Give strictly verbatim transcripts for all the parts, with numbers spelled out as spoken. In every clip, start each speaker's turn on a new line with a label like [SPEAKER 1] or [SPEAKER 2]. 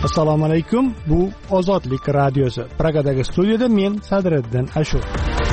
[SPEAKER 1] Assalomu alaykum. Bu Ozodlik radiosi. Pragadagi studiyada men Sadriddin Ashur.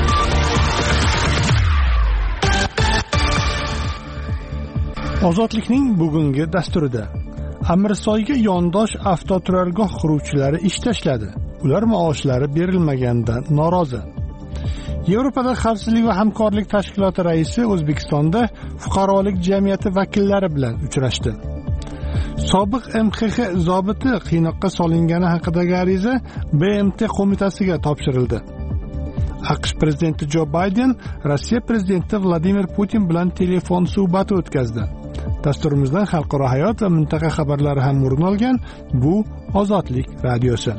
[SPEAKER 1] Ozodlikning bugungi dasturida Amirsoyga yondosh avtoturargoh quruvchilari ish tashladi. Ular maoshlari berilmaganidan norozi. Yevropada xavfsizlik va hamkorlik tashkiloti raisi O'zbekistonda fuqarolik jamiyati vakillari bilan uchrashdi. Sobiq M X X zobiti qiynoqqa solingani haqidagi ariza B M T qo'mitasiga topshirildi. AQSh prezidenti Jo Bayden Rossiya prezidenti Vladimir Putin bilan telefon suhbati o'tkazdi. Dasturimizdan xalqaro hayot va mintaqa xabarlari ham o'rin olgan. Bu Ozodlik radiosi.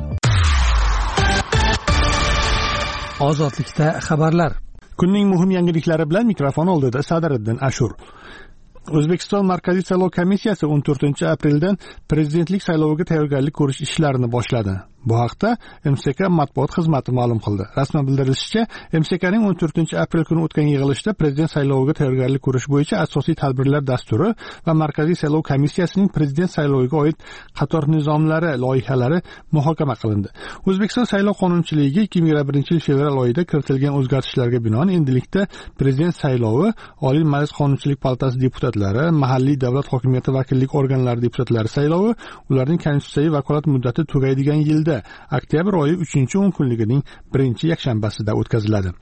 [SPEAKER 1] Ozodlikda xabarlar. Kunning muhim yangiliklari bilan mikrofon oldida Sadriddin Ashur. O'zbekiston Markaziy saylov komissiyasi o'n to'rtinchi apreldan prezidentlik sayloviga tayyorgarlik ko'rish ishlarini boshladi. Bu haqda M S K matbuot xizmati ma'lum qildi. Rasman bildirilishicha, M S Kning o'n to'rtinchi aprel kuni o'tgan yig'ilishda prezident sayloviga tayyorgarlik ko'rish bo'yicha asosiy tadbirlar dasturi va Markaziy saylov komissiyasining prezident sayloviga oid qator nizomlari loyihalari muhokama qilindi. O'zbekiston saylov qonunchiligiga ikki ming yigirma birinchi yil fevral oyida kiritilgan o'zgartishlarga binoan endilikda prezident saylovi Oliy Majlis Qonunchilik palatasi deputatlari, mahalliy davlat hokimiyati vakillik organlari deputatlari saylovi ularning konstitutsiyaviy vakolat muddati tugaydigan yilda oktyabr oyi uchinchi o'n kunligining birinchi yakshanbasida o'tkaziladi.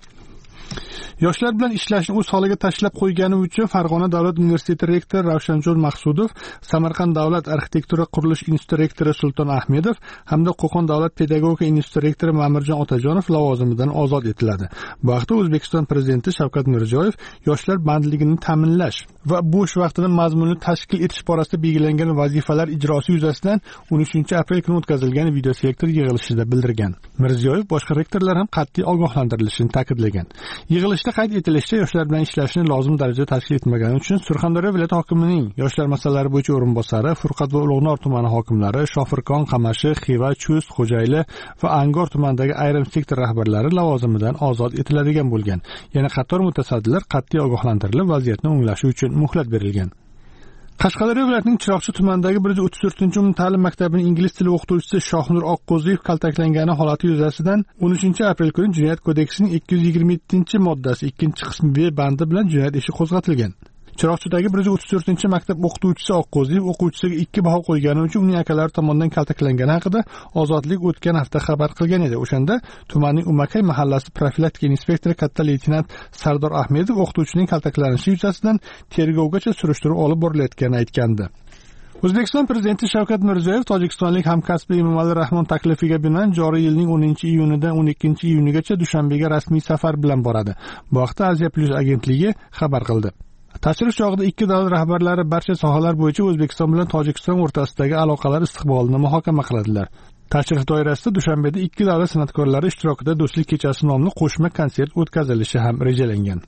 [SPEAKER 1] Yoshlar bilan ishlashni o'z holiga tashlab qo'ygani uchun Farg'ona davlat universiteti rektori Ravshanjon Maqsudov, Samarqand davlat arxitektura qurilish instituti rektori Sulton Ahmedov hamda Qo'qon davlat pedagogika instituti rektori Ma'mirjon Otajonov lavozimidan ozod etiladi. Bu haqda O'zbekiston prezidenti Shavkat Mirziyoyev yoshlar bandligini ta'minlash va bo'sh vaqtini mazmunli tashkil etish borasida belgilangan vazifalar ijrosi yuzasidan o'n uchinchi aprel kuni o'tkazilgan videoselektor yig'ilishida bildirgan. Mirziyoyev boshqa rektorlar ham qat'iy ogohlantirilishini ta'kidlagan. Yig'ilishda qayd etilishicha, yoshlar bilan ishlashni lozim darajada tashkil etmagani uchun Surxondaryo viloyati hokimining yoshlar masalalari bo'yicha o'rinbosari, Furqat va Ulug'nor tumani hokimlari, Shofirkon, Qamashi, Xiva, Chust, Xo'jayli va Angor tumanidagi ayrim sektor rahbarlari lavozimidan ozod etiladigan bo'lgan. Yana qator mutasaddilar qat'iy ogohlantirilib, vaziyatni o'nglashi uchun muhlat berilgan. Qashqadaryo viloyatining Chiroqchi tumanidagi bir yuz o'ttiz to'rtinchi umumta'lim maktabining ingliz tili o'qituvchisi Shohnur Oqqo'ziyev kaltaklangani holati yuzasidan o'n uchinchi aprel kuni Jinoyat kodeksining ikki yuz yigirma yettinchi moddasi ikkinchi qismi B bandi bilan jinoyat ishi qo'zg'atilgan. Chiroqchidagi bir yuz o'ttiz to'rtinchi maktab o'qituvchisi Oqqo'ziyev o'quvchisiga ikki baho qo'ygani uchun uning akalari tomonidan kaltaklangani haqida Ozodlik o'tgan hafta xabar qilgan edi. O'shanda tumanning Umakay mahallasi profilaktika inspektori katta leytenant Sardor Ahmedov o'qituvchining kaltaklanishi yuzasidan tergovgacha surishtiruv olib borilayotganini aytgandi. O'zbekiston prezidenti Shavkat Mirziyoyev tojikistonlik hamkasbi Emomali Rahmon taklifiga binoan joriy yilning o'ninchi iyunidan o'n ikkinchi iyunigacha Dushanbega rasmiy safar bilan boradi. Bu haqda Asia Plus agentligi xabar qildi. Tashrif chog'ida ikki davlat rahbarlari barcha sohalar bo'yicha O'zbekiston bilan Tojikiston o'rtasidagi aloqalar istiqbolini muhokama qiladilar. Tashrif doirasida Dushanbeda ikki davlat san'atkorlari ishtirokida Do'stlik kechasi nomli qo'shma konsert o'tkazilishi ham rejalangan.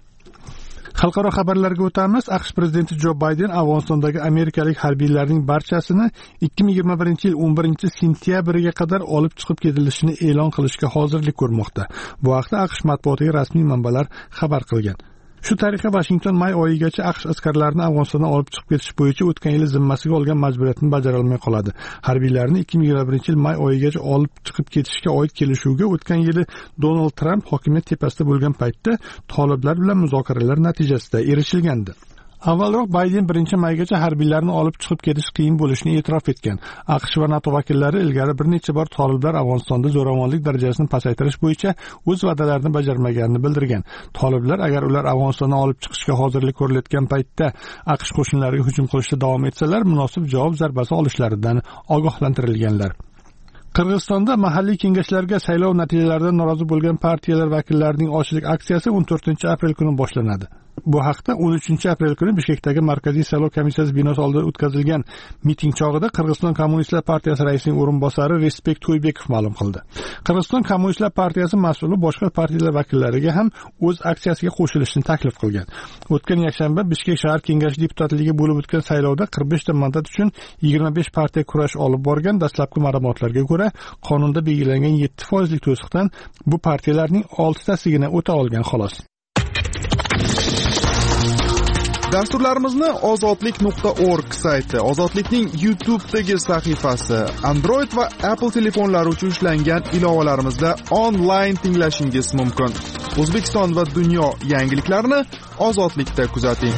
[SPEAKER 1] Xalqaro xabarlarga o'tamiz. AQSh prezidenti Jo Bayden Afg'onistondagi amerikalik harbiylarning barchasini ikki ming yigirma birinchi yil o'n birinchi sentyabriga qadar olib chiqib ketilishini e'lon qilishga hozirlik ko'rmoqda. Bu haqda AQSh matbuotiga rasmiy manbalar xabar qilgan. Shu tariqa Washington may oyigacha AQSh askarlarini Afg'onistondan olib chiqib ketish bo'yicha o'tgan yil zimmasiga olgan majburiyatni bajara olmay qoladi. Harbiylarni ikki ming yigirma birinchi yil may oyigacha olib chiqib ketishga oid kelishuvga o'tgan yili Donald Trump hokimiyat tepasida bo'lgan paytda toliblar bilan muzokaralar natijasida erishilgandi. Avvalroq Bayden birinchi maygacha harbiylarni olib chiqib ketish qiyin bo'lishini e'tirof etgan. AQSh va NATO vakillari ilgari bir necha bor toliblar Afg'onistonda zo'ravonlik darajasini pasaytirish bo'yicha o'z va'dalarini bajarmaganini bildirgan. Toliblar agar ular Afg'onistondan olib chiqishga hozirlik ko'rilayotgan paytda AQSh qo'shinlariga hujum qilishda davom etsalar, munosib javob zarbasi olishlaridan ogohlantirilganlar. Qirg'izistonda mahalliy kengashlarga saylov natijalaridan norozi bo'lgan partiyalar vakillarining ochlik aksiyasi o'n to'rtinchi aprel kuni boshlanadi. Bu haqda o'n uchinchi aprel kuni Bishkekdagi Markaziy saylov komissiyasi binosi oldida o'tkazilgan miting chog'ida Qirg'iziston Kommunistlar partiyasi raisining o'rinbosari Respek To'ybekov ma'lum qildi. Qirg'iziston Kommunistlar partiyasi mas'uli boshqa partiyalar vakillariga ham o'z aksiyasiga qo'shilishni taklif qilgan. O'tgan yakshanba Bishkek shahar kengashi deputatligiga bo'lib o'tgan saylovda qirq besh ta mandat uchun yigirma besh partiya kurash olib borgan. Dastlabki ma'lumotlarga ko'ra, qonunda belgilangan yetti foizlik to'siqdan bu partiyalarning oltitasigina o'ta olgan xolos.
[SPEAKER 2] Dasturlarimizni ozodlik nuqta org sayti, Ozodlikning YouTube'dagi sahifasi, Android va Apple telefonlari uchun ishlangan ilovalarimizda onlayn tinglashingiz mumkin. O'zbekiston va dunyo yangiliklarini Ozodlikda kuzating.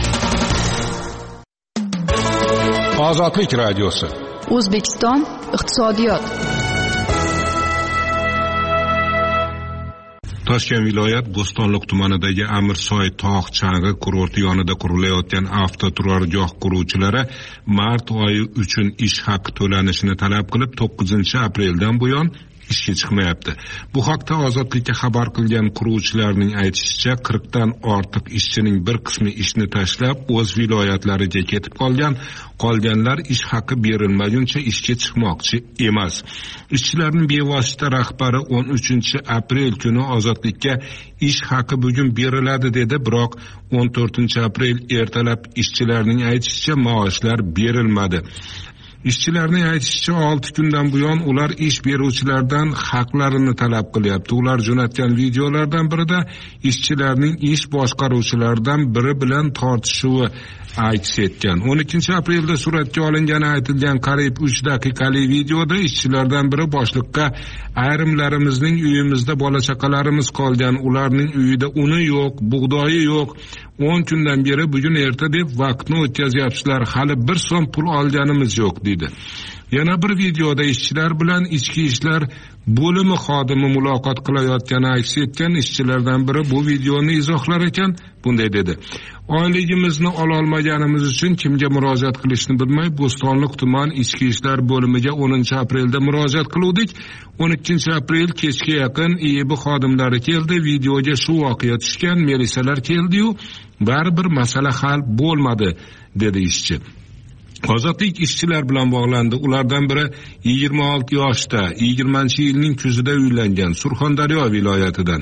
[SPEAKER 3] Ozodlik radiosi.
[SPEAKER 4] O'zbekiston iqtisodiyot.
[SPEAKER 3] Toshkent viloyat Bo'stonliq tumanidagi Amirsoy tog' chang'i kurorti yonida qurilayotgan avtoturargoh quruvchilari mart oyi uchun ish haqi to'lanishini talab qilib to'qqizinchi apreldan buyon ishga chiqmayapti. Bu haqda Ozodlikka xabar qilgan quruvchilarning aytishicha, qirqdan ortiq ishchining bir qismi ishni tashlab o'z viloyatlariga ketib qolgan, qolganlar ish haqi berilmaguncha ishga chiqmoqchi emas. Ishchilarning bevosita rahbari o'n uchinchi aprel kuni Ozodlikka ish haqi bugun beriladi dedi, biroq o'n to'rtinchi aprel ertalab ishchilarning aytishicha maoshlar berilmadi. Ishchilarning aytishicha, olti kundan buyon ular ish beruvchilardan haqlarini talab qilyapti. Ular jo'natgan videolardan birida ishchilarning ish boshqaruvchilardan biri bilan tortishuvi aks etgan. o'n ikkinchi aprelda suratga olingani aytilgan qariyb uch daqiqalik videoda ishchilardan biri boshliqqa ayrimlarimizning uyimizda bola chaqalarimiz qolgan, ularning uyida uni yo'q, bug'doyi yo'q, o'n kundan beri bugun erta deb vaqtni o'tkazyapsizlar, hali bir so'm pul olganimiz yo'q dedi. Yana bir videoda ishchilar bilan ichki ishlar bo'limi xodimi muloqot qilayotgani aks etgan. Ishchilardan biri bu videoni izohlar ekan, bunday dedi: oyligimizni ololmaganimiz uchun kimga murojaat qilishni bilmay Bo'stonliq tuman ichki ishlar bo'limiga o'ninchi aprelda murojaat qildik. o'n ikkinchi aprel kechga yaqin I E B xodimlari keldi, videoga shu voqea tushgan, militsiyalar keldi-yu, baribir masala hal bo'lmadi dedi ishchi. Ozodlik ishchilar bilan bog'landi. Ulardan biri yigirma olti yoshda, yigirmanchi yilning kuzida uylangan, Surxondaryo viloyatidan.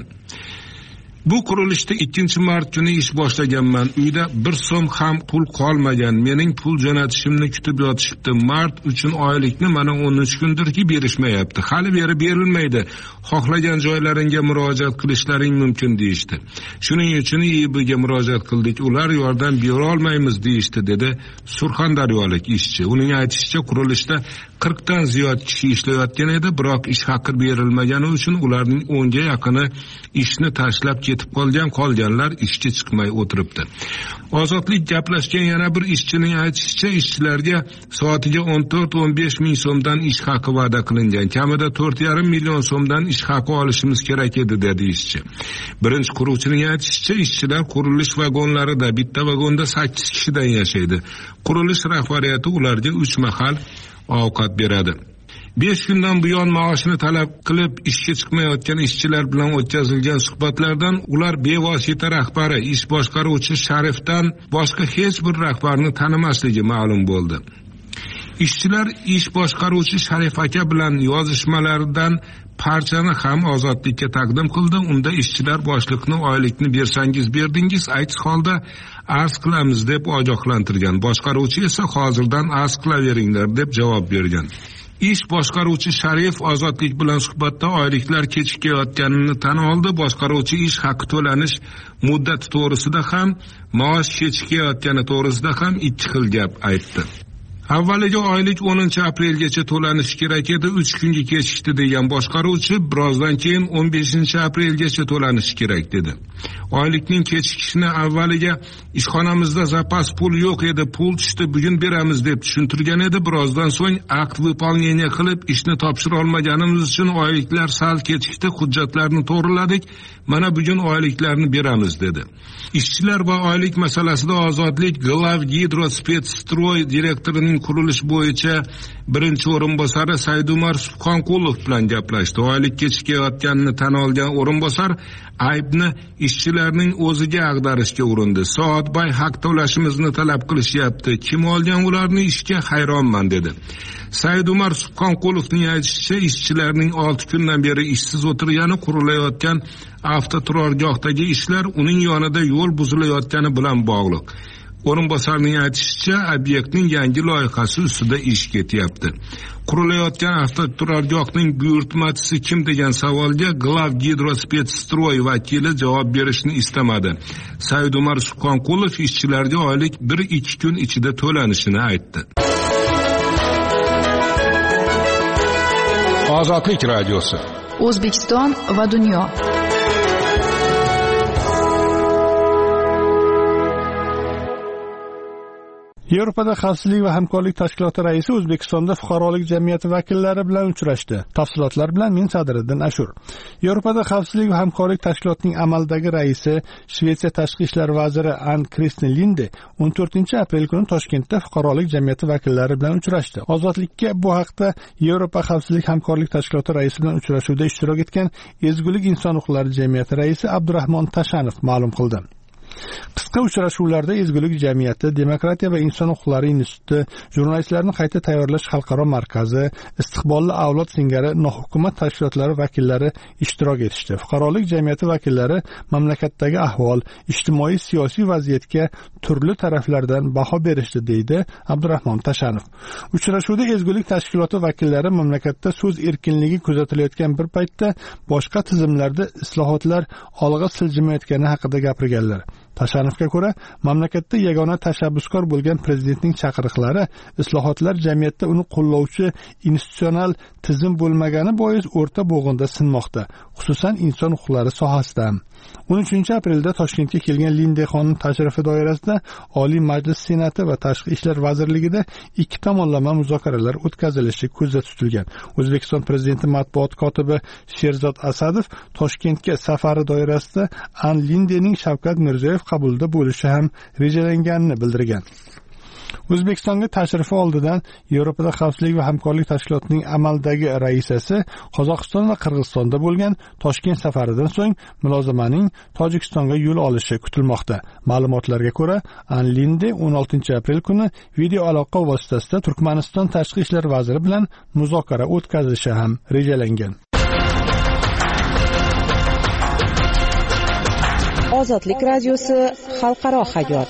[SPEAKER 3] Bu qurilishda ikkinchi mart kuni ish boshlaganman. Uyda bir so'm ham pul qolmagan. Mening pul jo'natishimni kutib yotishibdi. Mart uchun oylikni mana o'n uch kundirki berishmayapti. Hali beri berilmaydi. Xohlagan joylaringga murojaat qilishlaring mumkin deyishdi. Shuning uchun I E B'ga murojaat qildik. Ular yordam bera olmaymiz deyishdi, dedi surxondaryolik ishchi. Uning aytishicha, qurilishda qirqdan ziyod kishi ishlayotgan edi, biroq ish haqi berilmagani uchun ularning o'nga yaqini ishni tashlab ketib qolgan, qolganlar ishga chiqmay o'tiribdi. Ozodlik gaplashgan yana bir ishchining aytishicha, ishchilarga soatiga o'n to'rt o'n besh ming so'mdan ish haqi va'da qilingan. Kamida to'rt yarim million so'mdan ish haqi olishimiz kerak edi, dedi ishchi. Birinchi quruvchining aytishicha, ishchilar qurilish vagonlarida, bitta vagonda sakkiz kishidan yashaydi. Qurilish rahbariyati ularga uch mahal ovqat beradi. besh kundan buyon maoshini talab qilib ishga chiqmayotgan ishchilar bilan o'tkazilgan suhbatlardan ular bevosita rahbari, ish boshqaruvchi Sharifdan boshqa hech bir rahbarni tanimasligi ma'lum bo'ldi. Ishchilar ish boshqaruvchi Sharif aka bilan yozishmalaridan parchani ham Ozodlikka taqdim qildi. Unda ishchilar boshliqni oylikni bersangiz berdingiz, aks holda arz qilamiz deb ogohlantirgan. Boshqaruvchi esa hozirdan arz qilaveringlar deb javob bergan. Ish boshqaruvchi Sharif Ozodlik bilan suhbatda oyliklar kechikayotganini tan oldi. Boshqaruvchi ish haqi to'lanish muddati to'g'risida ham, maosh kechikayotgani to'g'risida ham ikki xil gap aytdi. Avvaliga oylik o'ninchi aprelgacha to'lanishi kerak edi, uch kunga kechikdi degan boshqaruvchi, birozdan keyin o'n beshinchi aprelgacha to'lanishi kerak dedi. Oylikning kechikishini avvaliga ishxonamizda zapas pul yo'q edi, pul tushdi, bugun beramiz deb tushuntirgan edi. Birozdan so'ng akt выполнение qilib ishni topshira olmaganimiz uchun oyliklar sal kechikdi, hujjatlarni to'g'riladik, mana bugun oyliklarni beramiz dedi. Ishchilar va oylik masalasida Ozodlik Glavgidrospetsstroy direktorining qurilish bo'yicha birinchi o'rinbosari Saidumar Subhonqulov bilan gaplashdi. Oylik kechikayotganini tan olgan o'rinbosar aybni ishchilarning o'ziga ag'darishga urindi. Soatbay haq to'lashimizni talab qilishyapti. Kim olgan ularni ishga, hayronman dedi. Saidumar Subhonqulovning aytishicha, ishchilarning olti kundan beri ishsiz o'tirgani, qurilayotgan avtoturargohdagi ishlar uning yonida yo'l buzilayotgani bilan bog'liq. O'rinbosarning aytishicha, obyektning yangi loyihasi ustida ish ketyapti. Qurilayotgan avtoturargohning buyurtmachisi kim degan savolga Glav Gidrospetstroy vakili javob berishni istamadi. Saidumar Subhonqulov ishchilarga oylik bir ikki kun ichida to'lanishini aytdi. Ozodlik radiosi.
[SPEAKER 4] O'zbekiston va dunyo.
[SPEAKER 1] Yevropada xavfsizlik va hamkorlik tashkiloti raisi O'zbekistonda fuqarolik jamiyati vakillari bilan uchrashdi. Tafsilotlar bilan men Sadiriddin Ashur. Yevropada xavfsizlik va hamkorlik tashkilotining amaldagi raisi Shvetsiya tashqi ishlar vaziri Ann Kristin Linde o'n to'rtinchi aprel kuni Toshkentda fuqarolik jamiyati vakillari bilan uchrashdi. Ozodlikka bu haqda Yevropa xavfsizlik hamkorlik tashkiloti raisi bilan uchrashuvda ishtirok etgan Ezgulik inson huquqlari jamiyati raisi Abdurahmon Tashanov ma'lum qildi. Qisqa uchrashuvlarda Ezgulik jamiyati, Demokratiya va inson huquqlari instituti, jurnalistlarni qayta tayyorlash xalqaro markazi, istiqbolli avlod singari nohukumat tashkilotlari vakillari ishtirok etishdi. Fuqarolik jamiyati vakillari mamlakatdagi ahvol, ijtimoiy siyosiy vaziyatga turli taraflardan baho berishdi, deydi Abdurahmon Tashanov. Uchrashuvda Ezgulik tashkiloti vakillari mamlakatda so'z erkinligi kuzatilayotgan bir paytda boshqa tizimlarda islohotlar olg'a siljimayotgani haqida gapirganlar. Tashanovga ko'ra, mamlakatda yagona tashabbuskor bo'lgan prezidentning chaqiriqlari islohotlar jamiyatda uni qo'llovchi institutsional tizim bo'lmagani bois o'rta bo'g'inda sinmoqda, xususan inson huquqlari sohasida. o'n uchinchi aprelda Toshkentga kelgan Linde xonim tashrifi doirasida Oliy Majlis Senati va Tashqi ishlar vazirligida ikki tomonlama muzokaralar o'tkazilishi ko'zda tutilgan. O'zbekiston prezidenti matbuot kotibi Sherzod Asadov Toshkentga safari doirasida Ann Lindening Shavkat Mirziyoyev qabulida bo'lishi ham rejalanganini bildirgan. O'zbekistonga tashrifi oldidan Yevropada xavfsizlik va hamkorlik tashkilotining amaldagi raisasi Qozog'iston va Qirg'izistonda bo'lgan Toshkent safaridan so'ng mulozamaning Tojikistonga yo'l olishi kutilmoqda. Ma'lumotlarga ko'ra, Ann Linde o'n oltinchi aprel kuni video aloqa vositasida Turkmaniston tashqi ishlar vaziri bilan muzokara o'tkazishi ham rejalangan.
[SPEAKER 5] Ozodlik radiosi xalqaro hayot.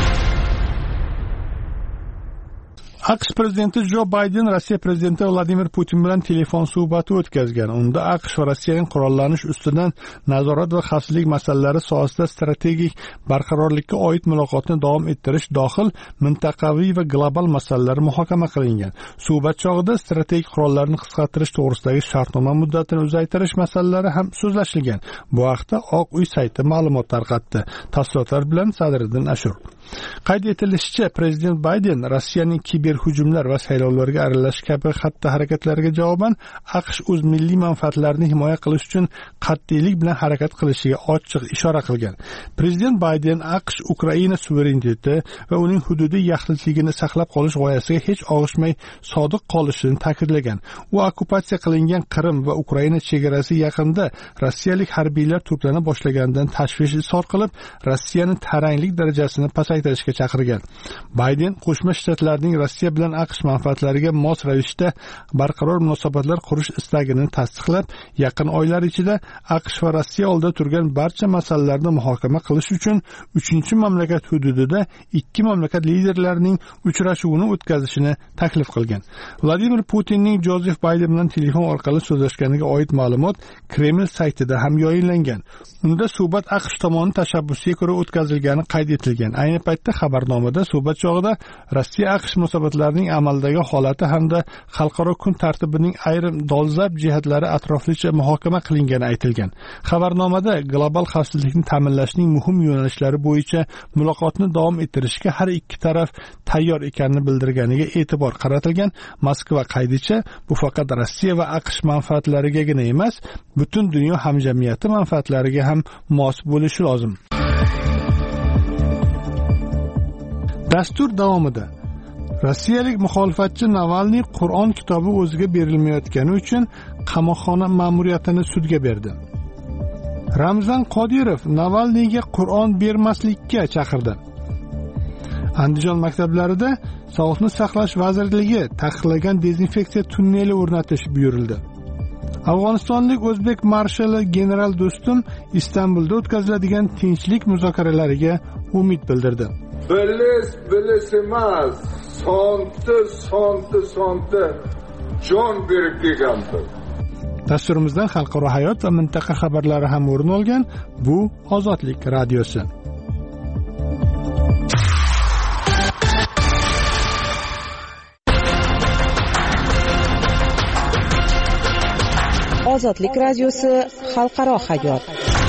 [SPEAKER 1] AQSh prezidenti Jo Bayden Rossiya prezidenti Vladimir Putin bilan telefon suhbati o'tkazgan. Unda AQSh va Rossiyaning qurollanish ustidan nazorat va xavfsizlik masalalari sohasida strategik barqarorlikka oid muloqotni davom ettirish dohil mintaqaviy va global masalalar muhokama qilingan. Suhbat chog'ida strategik qurollarni qisqartirish to'g'risidagi shartnoma muddatini uzaytirish masalalari ham so'zlashilgan. Bu haqda Oq uy sayti ma'lumot tarqatdi. Tafsilotlar bilan Sadiriddin Ashur. Qayd etilishicha, prezident Bayden Rossiyaning kiber hujumlar va saylovlarga aralashish kabi xatti harakatlariga javoban AQSh o'z milliy manfaatlarini himoya qilish uchun qat'iylik bilan harakat qilishiga ochiq ishora qilgan. Prezident Bayden AQSh Ukraina suvereniteti va uning hududiy yaxlitligini saqlab qolish g'oyasiga hech og'ishmay sodiq qolishini ta'kidlagan. U okkupatsiya qilingan Qrim va Ukraina chegarasi yaqinida rossiyalik harbiylar to'plana boshlaganidan tashvish izhor qilib, Rossiyaning taranglik darajasini pasaytirishga chaqirgan. Bayden Qo'shma Shtatlarning Rossiya bilan AQSh manfaatlariga mos ravishda barqaror munosabatlar qurish istagini tasdiqlab, yaqin oylar ichida AQSh va Rossiya oldida turgan barcha masalalarni muhokama qilish uchun uchinchi mamlakat hududida ikki mamlakat liderlarining uchrashuvini o'tkazishini taklif qilgan. Vladimir Putinning Jozef Bayden bilan telefon orqali so'zlashganiga oid ma'lumot Kreml saytida ham yoyinlangan. Unda suhbat AQSh tomonining tashabbusiga ko'ra o'tkazilgani qayd etilgan. Ayni paytda xabarnomada suhbat chog'ida Rossiya AQSh munosabatlarining amaldagi holati hamda xalqaro kun tartibining ayrim dolzarb jihatlari atroflicha muhokama qilingani aytilgan. Xabarnomada global xavfsizlikni ta'minlashning muhim yo'nalishlari bo'yicha muloqotni davom ettirishga har ikki taraf tayyor ekanini bildirganiga e'tibor qaratilgan. Moskva qaydicha, bu faqat Rossiya va AQSh manfaatlarigagina emas, butun dunyo hamjamiyati manfaatlariga ham mos bo'lishi lozim. Dastur davomida rossiyalik muxolifatchi Navalniy Qur'on kitobi o'ziga berilmayotgani uchun qamoqxona ma'muriyatini sudga berdi. Ramzan Qodirov Navalniyga Qur'on bermaslikka chaqirdi. Andijon maktablarida Sog'liqni saqlash vazirligi taqiqlagan dezinfeksiya tunneli o'rnatish buyurildi. Afg'onistonlik o'zbek marshali general Do'stum Istanbulda o'tkaziladigan tinchlik muzokaralariga umid bildirdi.
[SPEAKER 6] bilis bilis emas, sonti sonti sonti jon berib kelgandir.
[SPEAKER 1] Dasturimizdan xalqaro hayot va mintaqa xabarlari ham o'rin olgan. Bu Ozodlik radiosi.
[SPEAKER 5] Ozodlik radiosi xalqaro hayot.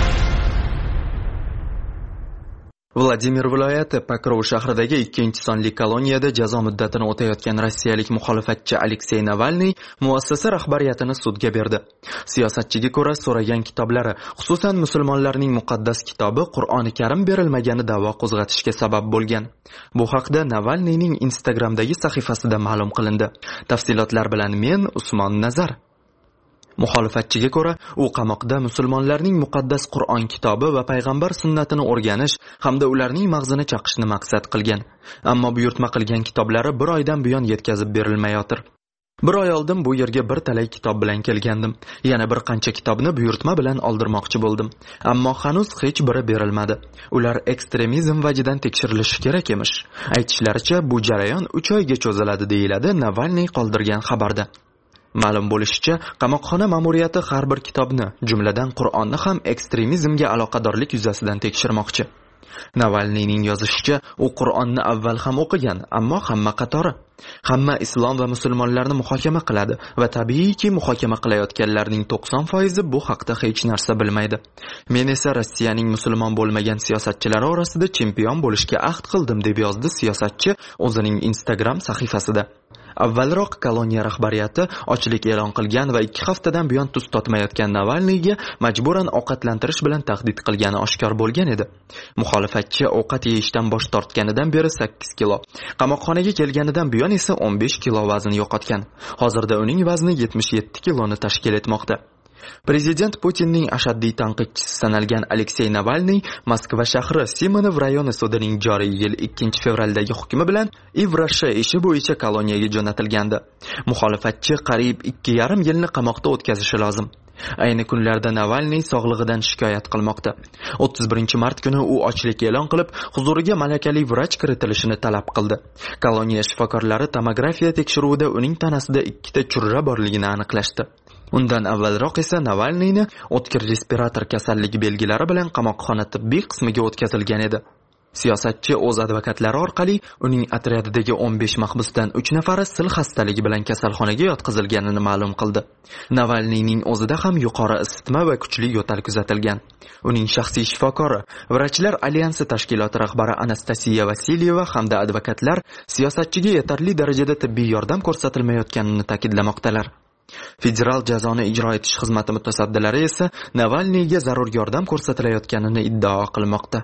[SPEAKER 7] Vladimir viloyati Pokrov shahridagi ikkinchi sonli koloniyada jazo muddatini o'tayotgan rossiyalik muxolifatchi Aleksey Navalniy muassasa rahbariyatini sudga berdi. Siyosatchiga ko'ra so'ragan kitoblari, xususan musulmonlarning muqaddas kitobi Qur'oni Karim berilmagani da'vo qo'zg'atishga sabab bo'lgan. Bu haqda Navalniyning Instagramdagi sahifasida ma'lum qilindi. Tafsilotlar bilan men Usmon Nazar. Muxolifatchiga ko'ra, u qamoqda musulmonlarning muqaddas Qur'on kitobi va payg'ambar sunnatini o'rganish hamda ularning mag'zini chaqishni maqsad qilgan. Ammo buyurtma qilgan kitoblari bir oydan buyon yetkazib berilmayotir. Bir oy oldin bu yerga bir talay kitob bilan kelgandim. Yana bir qancha kitobni buyurtma bilan oldirmoqchi bo'ldim. Ammo hanuz hech biri berilmadi. Ular ekstremizm vajidan tekshirilishi kerak emish. Aytishlaricha, bu jarayon uch oyga cho'ziladi deyiladi Navalniy qoldirgan xabarda. Ma'lum bo'lishicha, qamoqxona ma'muriyati har bir kitobni, jumladan Qur'onni ham ekstremizmga aloqadorlik yuzasidan tekshirmoqchi. Navalniyning yozishicha, u Qur'onni avval ham o'qigan, ammo hamma qatori. Hamma islom va musulmonlarni muhokama qiladi va tabiiyki muhokama qilayotganlarning to'qson foizi bu haqda hech narsa bilmaydi. Men esa Rossiyaning musulmon bo'lmagan siyosatchilari orasida chempion bo'lishga ahd qildim, deb yozdi siyosatchi o'zining Instagram sahifasida. Avvalroq koloniya rahbariyati ochlik e'lon qilgan va ikki haftadan buyon tuz totmayotgan Navalniyga majburan ovqatlantirish bilan tahdid qilgani oshkor bo'lgan edi. Muxolifatchi ovqat yeyishdan bosh tortganidan beri sakkiz kilo, qamoqxonaga kelganidan buyon esa o'n besh kilo vazn yo'qotgan. Hozirda uning vazni yetmish yetti kiloni tashkil etmoqda. Prezident Putinning ashaddiy tanqidchisi sanalgan Aleksey Navalniy Moskva shahri Simonov rayoni sudining joriy yil ikkinchi fevraldagi hukmi bilan Ivrasha ishi bo'yicha koloniyaga jo'natilgandi. Muxolifatchi qariyb ikki yarim yilni qamoqda o'tkazishi lozim. Ayni kunlarda Navalniy sog'lig'idan shikoyat qilmoqda. o'ttiz birinchi mart kuni u ochlik e'lon qilib, huzuriga malakali vrach kiritilishini talab qildi. Koloniya shifokorlari tomografiya tekshiruvida uning tanasida ikkita churra borligini aniqlashdi. Undan avvalroq esa Navalniyni o'tkir respirator kasalligi belgilari bilan qamoqxona tibbiy qismiga o'tkazilgan edi. Siyosatchi o'z advokatlari orqali uning otryadidagi o'n besh mahbusdan uch nafari sil xastaligi bilan kasalxonaga yotqizilganini ma'lum qildi. Navalniyning o'zida ham yuqori isitma va kuchli yo'tal kuzatilgan. Uning shaxsiy shifokori, Vrachlar alyansi tashkiloti rahbari Anastasiya Vasilyeva hamda advokatlar siyosatchiga yetarli darajada tibbiy yordam ko'rsatilmayotganini ta'kidlamoqdalar. Federal jazoni ijro etish xizmati mutasaddilari esa Navalniyga zarur yordam ko'rsatilayotganini iddao qilmoqda.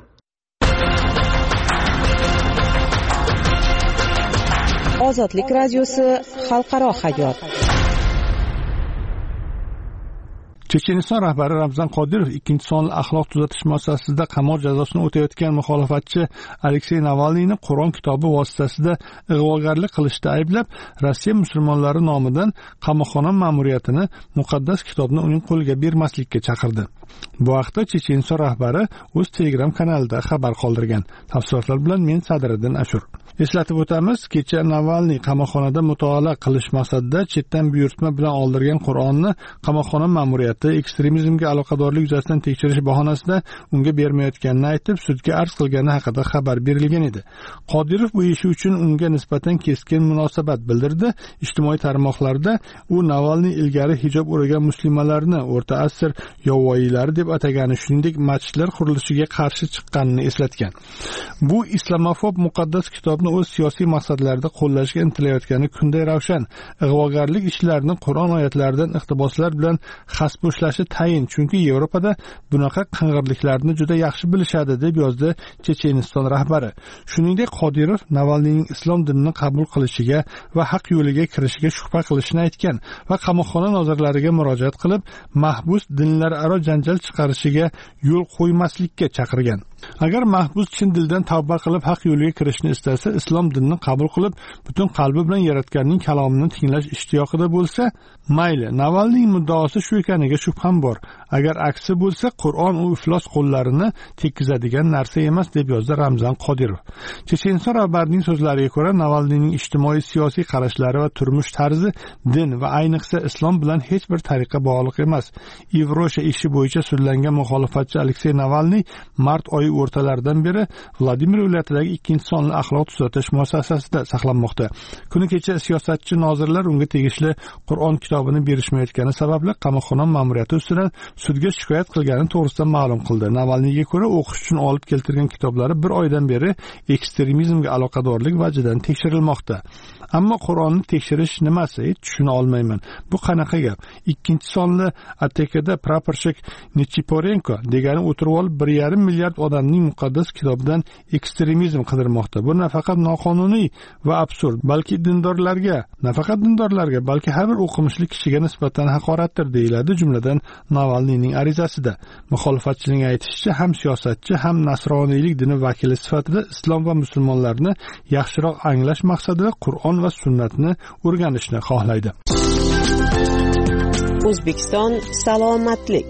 [SPEAKER 5] Ozodlik radiosi xalqaro hayot.
[SPEAKER 1] Checheniston rahbari Ramzan Qodirov ikkinchi sonli axloq tuzatish muassasasida qamoq jazosini o'tayotgan muxolifatchi Aleksey Navalniyni Qur'on kitobi vositasida ig'vogarlik qilishda ayblab, Rossiya musulmonlari nomidan qamoqxona ma'muriyatini muqaddas kitobni uning qo'liga bermaslikka chaqirdi. Bu haqda Checheniston rahbari o'z Telegram kanalida xabar qoldirgan. Tafsilotlar bilan men Sadriddin Ashur. Eslatib o'tamiz, kecha Navalniy qamoqxonada mutolaa qilish maqsadida chetdan buyurtma bilan oldirgan Qur'onni qamoqxona ma'muriyati ekstremizmga aloqadorlik yuzasidan tekshirish bahonasida unga bermayotganini aytib, sudga arz qilgani haqida xabar berilgan edi. Qodirov bu ishi uchun unga nisbatan keskin munosabat bildirdi. Ijtimoiy tarmoqlarda u Navalniy ilgari hijob o'ragan muslimalarni o'rta asr yovvoyilari deb atagani, shuningdek masjidlar qurilishiga qarshi chiqqanini eslatgan. Bu islamofob muqaddas kitob o'z siyosiy maqsadlarida qo'llashga intilayotgani kunday ravshan. Ig'vogarlik ishlarini Qur'on oyatlaridan iqtiboslar bilan xasboshlashi tayin, chunki Yevropada bunaqa qing'irliklarni juda yaxshi bilishadi, deb yozdi Checheniston rahbari. Shuningdek, Qodirov Navalniyning islom dinini qabul qilishiga va haq yo'liga kirishiga shubha qilishini aytgan va qamoqxona nozirlariga murojaat qilib, mahbus dinlararo janjal chiqarishiga yo'l qo'ymaslikka chaqirgan. Agar mahbus chin dildan tavba qilib haq yo'liga kirishni istasa, islom dinini qabul qilib, butun qalbi bilan yaratganning kalomini tinglash ishtiyoqida bo'lsa, mayli. Navalniyning muddaosi shu ekaniga shubham bor. Agar aksi bo'lsa, Qur'on u iflos qo'llarini tekkizadigan narsa emas, deb yozdi Ramzan Qodirov. Checheniston rahbarining so'zlariga ko'ra, Navalniyning ijtimoiy siyosiy qarashlari va turmush tarzi din va ayniqsa islom bilan hech bir tariqa bog'liq emas. Evrosha ishi bo'yicha sudlangan muxolifatchi Aleksey Navalniy mart oyi o'rtalaridan beri Vladimir viloyatidagi ikkinchi sonli axloq tuzatish muassasasida saqlanmoqda. Kuni kecha siyosatchi nozirlar unga tegishli Qur'on kitobini berishmayotgani sababli qamoqxona ma'muriyati ustidan sudga shikoyat qilgani to'g'risida ma'lum qildi. Navalniyga ko'ra, o'qish uchun olib keltirgan kitoblari bir oydan beri ekstremizmga aloqadorlik vajidan tekshirilmoqda. Ammo Qur'onni tekshirish nimasi? Tushuna olmayman. Bu qanaqa gap? Ikkinchi sonli A T Kda praporshik Nechiporenko degani o'tirib olib bir yarim milliard odamning muqaddas kitobidan ekstremizm qidirmoqda. Bu nafaqat noqonuniy va absurd, balki dindorlarga, nafaqat dindorlarga, balki har bir o'qimishli kishiga nisbatan haqoratdir, deyiladi jumladan Navalniyning arizasida. Muxolifatchining aytishicha, ham siyosatchi, ham nasroniylik dini vakili sifatida islom va musulmonlarni yaxshiroq anglash maqsadida Qur'on va sunnatni o'rganishni xohlaydi.
[SPEAKER 5] O'zbekiston salomatlik.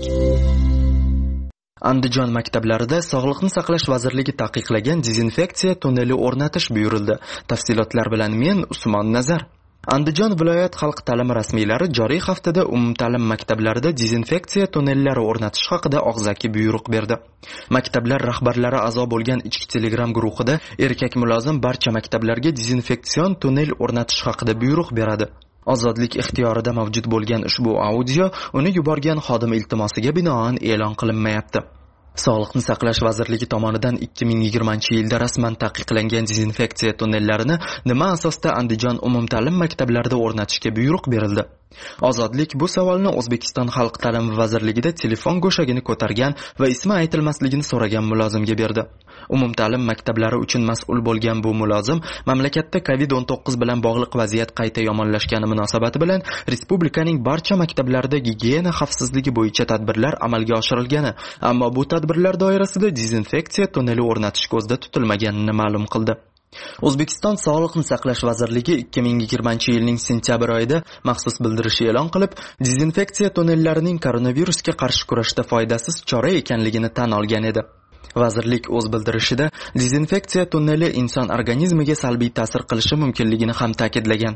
[SPEAKER 7] Andijon maktablarida Sog'liqni saqlash vazirligi taqiqlagan dezinfeksiya tunneli o'rnatish buyurildi. Tafsilotlar bilan men Usmon Nazar. Andijon viloyat xalq ta'limi rasmiylari joriy haftada umumta'lim maktablarida dezinfeksiya tunnellari o'rnatish haqida og'zaki buyruq berdi. Maktablar rahbarlari a'zo bo'lgan ichki Telegram guruhida erkak mulozim barcha maktablarga dezinfeksion tunnel o'rnatish haqida buyruq beradi. Ozodlik ixtiyorida mavjud bo'lgan ushbu audio uni yuborgan xodim iltimosiga binoan e'lon qilinmayapti. Sog'liqni saqlash vazirligi tomonidan ikki ming yigirmanchi yilda rasman taqiqlangan dezinfeksiya tunnellarini nima asosda Andijon umumta'lim maktablarida o'rnatishga buyruq berildi? Ozodlik bu savolni O'zbekiston Xalq ta'limi vazirligida telefon go'shagini ko'targan va ismi aytilmasligini so'ragan mulozimga berdi. Umumta'lim maktablari uchun mas'ul bo'lgan bu mulozim mamlakatda kovid o'n to'qqiz bilan bog'liq vaziyat qayta yomonlashgani munosabati bilan respublikaning barcha maktablarida gigiyena xavfsizligi bo'yicha tadbirlar amalga oshirilgani, ammo bu tadbirlar doirasida dezinfeksiya tunneli o'rnatish ko'zda tutilmaganini ma'lum qildi. O'zbekiston Sog'liqni saqlash vazirligi ikki ming yigirmanchi yilning sentyabr oyida maxsus bildirish e'lon qilib, dezinfeksiya tunnellarining koronavirusga qarshi kurashda foydasiz chora ekanligini tan olgan edi. Vazirlik o'z bildirishida dezinfeksiya tunneli inson organizmiga salbiy ta'sir qilishi mumkinligini ham ta'kidlagan.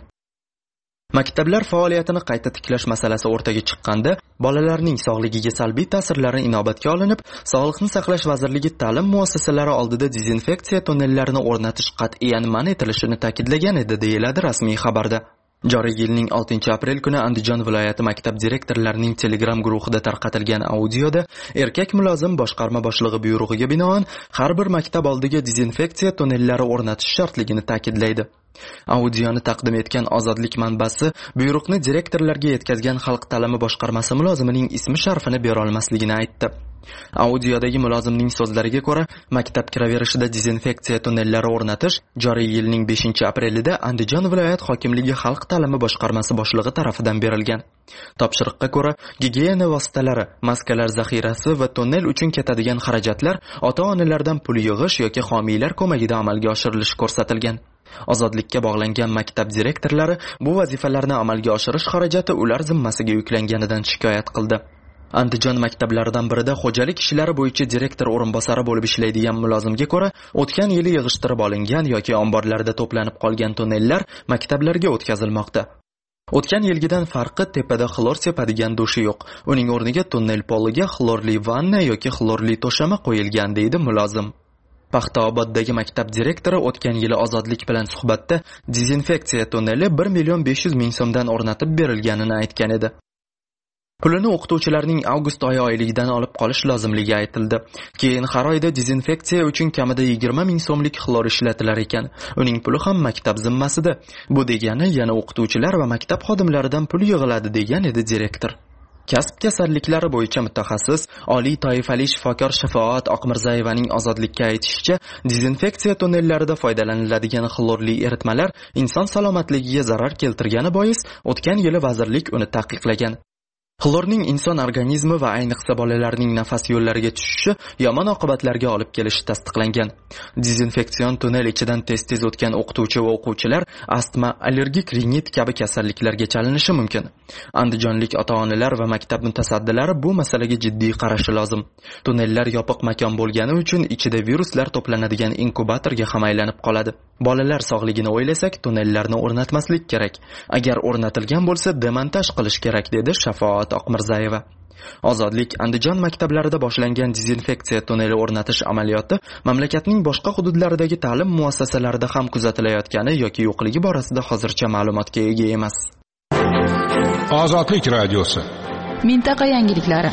[SPEAKER 7] Maktablar faoliyatini qayta tiklash masalasi o'rtaga chiqqanda, bolalarning sog'ligiga salbiy ta'sirlari inobatga olinib, Sog'liqni saqlash vazirligi ta'lim muassasalari oldida dezinfeksiya tunnellarini o'rnatish qat'iyan man etilishini ta'kidlagan edi, deyiladi rasmiy xabarda. Joriy yilning oltinchi aprel kuni Andijon viloyati maktab direktorlarining Telegram guruhida tarqatilgan audioda erkak mulozim boshqarma boshlig'i buyrug'iga binoan har bir maktab oldiga dezinfeksiya tunnellari o'rnatish shartligini ta'kidlaydi. Audioni taqdim etgan Ozodlik manbasi buyruqni direktorlarga yetkazgan xalq ta'limi boshqarmasi mulozimining ismi sharfini bera olmasligini aytdi. Audiodagi mulozimning so'zlariga ko'ra, maktab kiraverishida dezinfeksiya tunnellari o'rnatish joriy yilning beshinchi aprelida Andijon viloyat hokimligi xalq ta'limi boshqarmasi boshlig'i tomonidan berilgan. Topshiriqqa ko'ra, gigiyena vositalari, maskalar zaxirasi va tunnel uchun ketadigan xarajatlar ota-onalardan pul yig'ish yoki homiylar ko'magida amalga oshirilishi ko'rsatilgan. Ozodlikka bog'langan maktab direktorlari bu vazifalarni amalga oshirish xarajati ular zimmasiga yuklanganidan shikoyat qildi. Andijon maktablaridan birida xo'jalik ishlari bo'yicha direktor o'rinbosari bo'lib ishlaydigan mulozimga ko'ra, o'tgan yili yig'ishtirib olingan yoki omborlarda to'planib qolgan tunnellar maktablarga o'tkazilmoqda. O'tgan yilgidan farqi tepada xlor sepadigan dushi yo'q. Uning o'rniga tunnel poliga xlorli vanna yoki xlorli to'shama qo'yilgan, deydi mulozim. Paxtaoboddagi maktab direktori o'tgan yili Ozodlik bilan suhbatda dezinfeksiya tunneli bir million besh yuz ming so'mdan o'rnatib berilganini aytgan edi. Pulini o'qituvchilarning avgust oyi oyligidan olib qolish lozimligi aytildi. Keyin har oyda dezinfeksiya uchun kamida yigirma ming so'mlik xlor ishlatilar ekan. Uning puli ham maktab zimmasida. Bu degani yana o'qituvchilar va maktab xodimlaridan pul yig'iladi, degan edi direktor. Kasb kasalliklari bo'yicha mutaxassis, oliy toifali shifokor Shafoat Oqmirzayevaning Ozodlikka aytishicha, dezinfeksiya tunnellarida foydalaniladigan xlorli eritmalar inson salomatligiga zarar keltirgani bois, o'tgan yili vazirlik uni taqiqlagan. Xlorning inson organizmi va ayniqsa bolalarning nafas yo'llariga tushishi yomon oqibatlarga olib kelishi tasdiqlangan. Dezinfeksion tunnel ichidan tez-tez o'tgan o'qituvchi va o'quvchilar astma, allergik rinit kabi kasalliklarga chalinishi mumkin. Andijonlik ota-onalar va maktab mutasaddilari bu masalaga jiddiy qarashi lozim. Tunnellar yopiq makon bo'lgani uchun ichida viruslar to'planadigan inkubatorga ham aylanib qoladi. Bolalar sog'ligini o'ylasak, tunnellarni o'rnatmaslik kerak. Agar o'rnatilgan bo'lsa, demontaj qilish kerak, dedi Shafoat Oqmirzayeva. Ozodlik Andijon maktablarida boshlangan dezinfeksiya tunneli o'rnatish amaliyoti mamlakatning boshqa hududlaridagi ta'lim muassasalarida ham kuzatilayotgani yoki yo'qligi borasida hozircha ma'lumotga ega emas.
[SPEAKER 3] Ozodlik radiosi.
[SPEAKER 4] Mintaqa yangiliklari.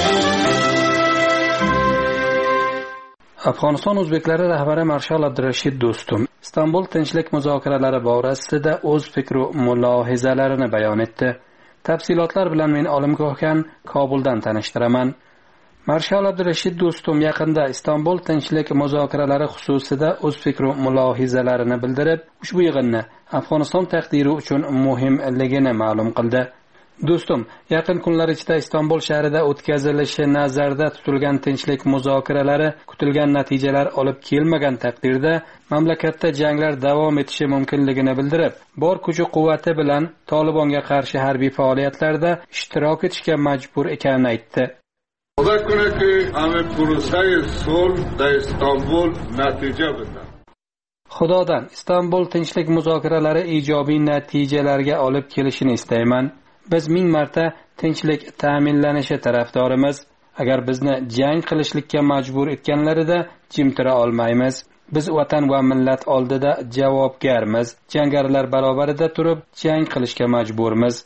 [SPEAKER 8] Afg'oniston o'zbeklari rahbari Marshal Abdurashid Do'stum Istanbul tinchlik muzokaralari borasida o'z fikr va mulohazalarini bayon etdi. Tafsilotlar bilan men Olimgohgan Kobuldan tanishtiraman. Marshal Abdurashid Do'stum yaqinda Istanbul tinchlik muzokaralari xususida o'z fikr va mulohazalarini bildirib, ushbu yig'inni Afg'oniston taqdiri uchun muhimligini ma'lum qildi. Do'stum, yaqin kunlar ichida Istanbul shahrida o'tkazilishi nazarda tutilgan tinchlik muzokaralari kutilgan natijalar olib kelmagan taqdirda mamlakatda janglar davom etishi mumkinligini bildirib, bor kuch-quvvati bilan Tolibonga qarshi harbiy faoliyatlarda ishtirok etishga majbur ekanini aytdi.
[SPEAKER 6] Xudo kunaki hamma protsess sulh da Istanbul natija berdi.
[SPEAKER 8] Xudodan Istanbul tinchlik muzokaralari ijobiy natijalarga olib kelishini istayman. Biz ming marta tinchlik ta'minlanishi tarafdorimiz. Agar bizni jang qilishlikka majbur etganlarida jimtira olmaymiz. Biz vatan va millat oldida javobgarmiz. Jangarilar barobarida turib jang qilishga majburmiz.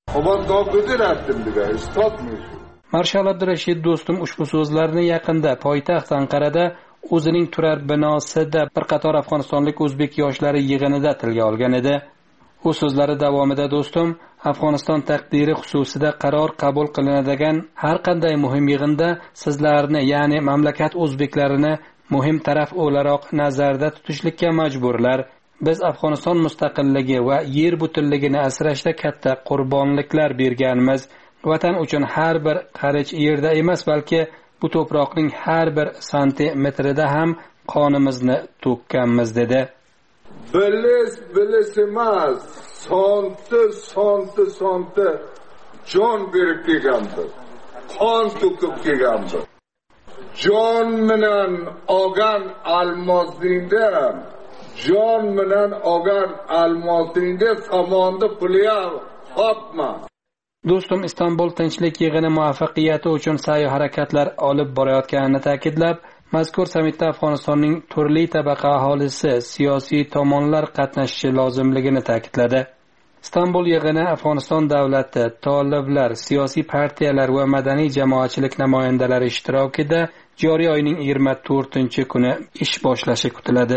[SPEAKER 8] Marshal Abdurashid Do'stum ushbu so'zlarni yaqinda poytaxt Anqarada o'zining turar binosida bir qator afg'onistonlik o'zbek yoshlari yig'inida tilga olgan edi. U so'zlari davomida Do'stum Afg'oniston taqdiri xususida qaror qabul qilinadigan har qanday muhim yig'inda sizlarni, ya'ni mamlakat o'zbeklarini muhim taraf o'laroq nazarda tutishlikka majburlar. Biz Afg'oniston mustaqilligi va yer butunligini asrashda katta qurbonliklar berganmiz. Vatan uchun har bir qarich yerda emas, balki bu to'proqning har bir santimetrida ham qonimizni to'kkanmiz, dedi.
[SPEAKER 6] Bilis bilis emas, sonti sonti sonti jon berib kelgandir. Qon to'kib kelgandir. Jon bilan olgan almosingda, jon bilan olgan almosingda samonda pulya hopma.
[SPEAKER 8] Do'stum Istanbul tinchlik yig'ini muvaffaqiyati uchun sa'y harakatlar olib borayotganini ta'kidlab, mazkur samitda Afg'onistonning turli tabaqa aholisi, siyosiy tomonlar qatnashishi lozimligini ta'kidladi. Istanbul yig'ini Afg'oniston davlati, toliblar, siyosiy partiyalar va madaniy jamoatchilik namoyandalari ishtirokida joriy oyning yigirma to'rtinchi kuni ish boshlashi kutiladi.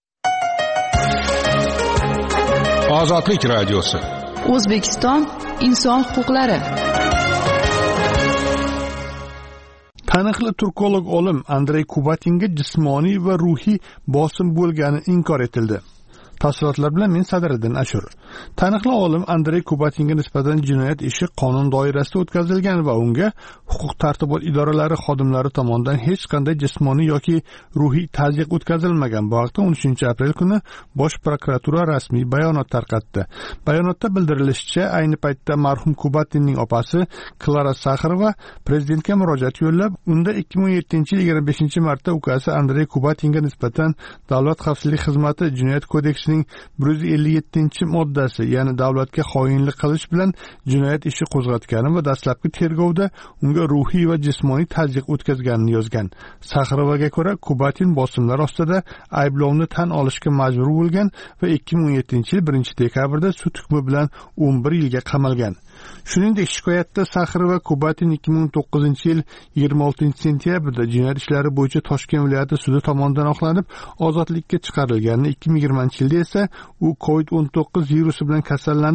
[SPEAKER 3] Ozodlik radiosi.
[SPEAKER 4] O'zbekiston inson huquqlari.
[SPEAKER 1] Taniqli turkolog olim Andrey Kubatinga jismoniy va ruhiy bosim bo'lgani inkor etildi. Tafsilotlar bilan men Sadriddin Ashur. Taniqli olim Andrey Kubatinga nisbatan jinoyat ishi qonun doirasida o'tkazilgan va unga huquq tartibot idoralari xodimlari tomonidan hech qanday jismoniy yoki ruhiy tazyiq o'tkazilmagan. Bu haqda o'n uchinchi aprel kuni Bosh prokuratura rasmiy bayonot tarqatdi. Bayonotda bildirilishicha, ayni paytda marhum Kubatinning opasi Klara Saxarova prezidentga murojaat yo'llab, unda ikki ming o'n yettinchi yil yigirma beshinchi martda ukasi Andrey Kubatinga nisbatan Davlat xavfsizlik xizmati jinoyat kodeksining bir yuz ellik yettinchi moddasi, ya'ni davlatga xoinlik qilish bilan jinoyat ishi qo'zg'atgani va dastlabki tergovda unga ruhiy va jismoniy tazyiq o'tkazganini yozgan. Saxarovaga ko'ra, Kubatin bosimlar ostida ayblovni tan olishga majbur bo'lgan va ikki ming o'n yettinchi yil birinchi dekabrda sud hukmi bilan o'n bir yilga qamalgan. Shuningdek, shikoyatda Saxarova Kubatin ikki ming o'n to'qqizinchi yil yigirma oltinchi sentyabrda jinoyat ishlari bo'yicha Toshkent viloyati sudi tomonidan oqlanib, ozodlikka chiqarilganini, ikki ming yigirmanchi yilda esa u kovid o'n to'qqiz virusi bilan kasallanib,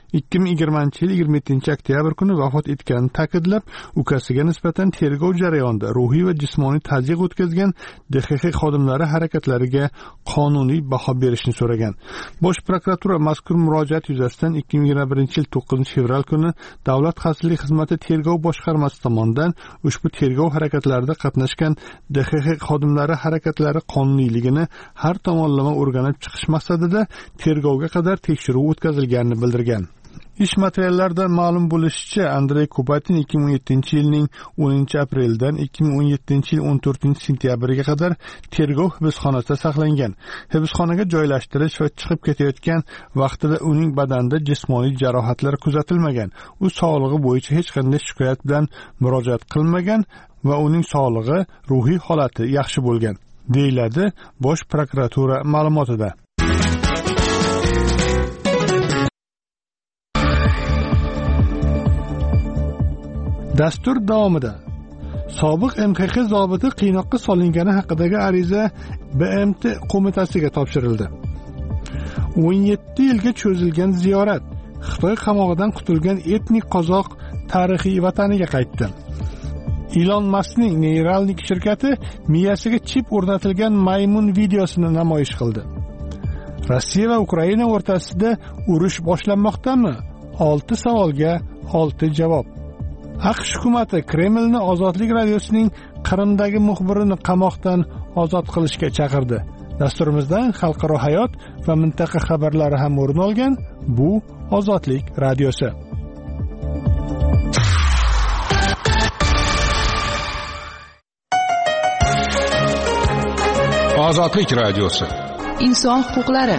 [SPEAKER 1] ikki ming yigirmanchi yil yigirma yettinchi oktyabr kuni vafot etganini ta'kidlab, ukasiga nisbatan tergov jarayonida ruhiy va jismoniy tazyiq o'tkazgan D X X xodimlari harakatlariga qonuniy baho berishni so'ragan. Bosh prokuratura mazkur murojaat yuzasidan ikki ming yigirma birinchi yil to'qqizinchi fevral kuni Davlat xavfsizlik xizmati tergov boshqarmasi tomonidan ushbu tergov harakatlarida qatnashgan D X X xodimlari harakatlari qonuniyligini har tomonlama o'rganib chiqish maqsadida tergovga qadar tekshiruv o'tkazilganini bildirgan. Ish materiallaridan ma'lum bo'lishicha, Andrey Kubatin ikki ming o'n yettinchi yilning o'ninchi aprelidan ikki ming o'n yettinchi yil o'n to'rtinchi sentyabriga qadar tergov hibsxonasida saqlangan. Hibsxonaga joylashtirish va chiqib ketayotgan vaqtida uning badanida jismoniy jarohatlar kuzatilmagan. U sog'lig'i bo'yicha hech qanday shikoyat bilan murojaat qilmagan va uning sog'lig'i, ruhiy holati yaxshi bo'lgan, deyiladi Bosh prokuratura ma'lumotida. Dastur davomida sobiq M X X zobiti qiynoqqa solingani haqidagi ariza B M T qo'mitasiga topshirildi. o'n yetti yilga cho'zilgan ziyorat. Xitoy qamog'idan qutulgan etnik qozoq tarixiy vataniga qaytdi. Elon Muskning Neuralink shirkati miyasiga chip o'rnatilgan maymun videosini namoyish qildi. Rossiya va Ukraina o'rtasida urush boshlanmoqdami? olti savolga olti javob. AQSh hukumati Kremlni Ozodlik radiosining Qrimdagi muxbirini qamoqdan ozod qilishga chaqirdi. Dasturimizdan xalqaro hayot va mintaqa xabarlari ham o'rin olgan. Bu Ozodlik radiosi.
[SPEAKER 3] Ozodlik radiosi.
[SPEAKER 4] Inson huquqlari.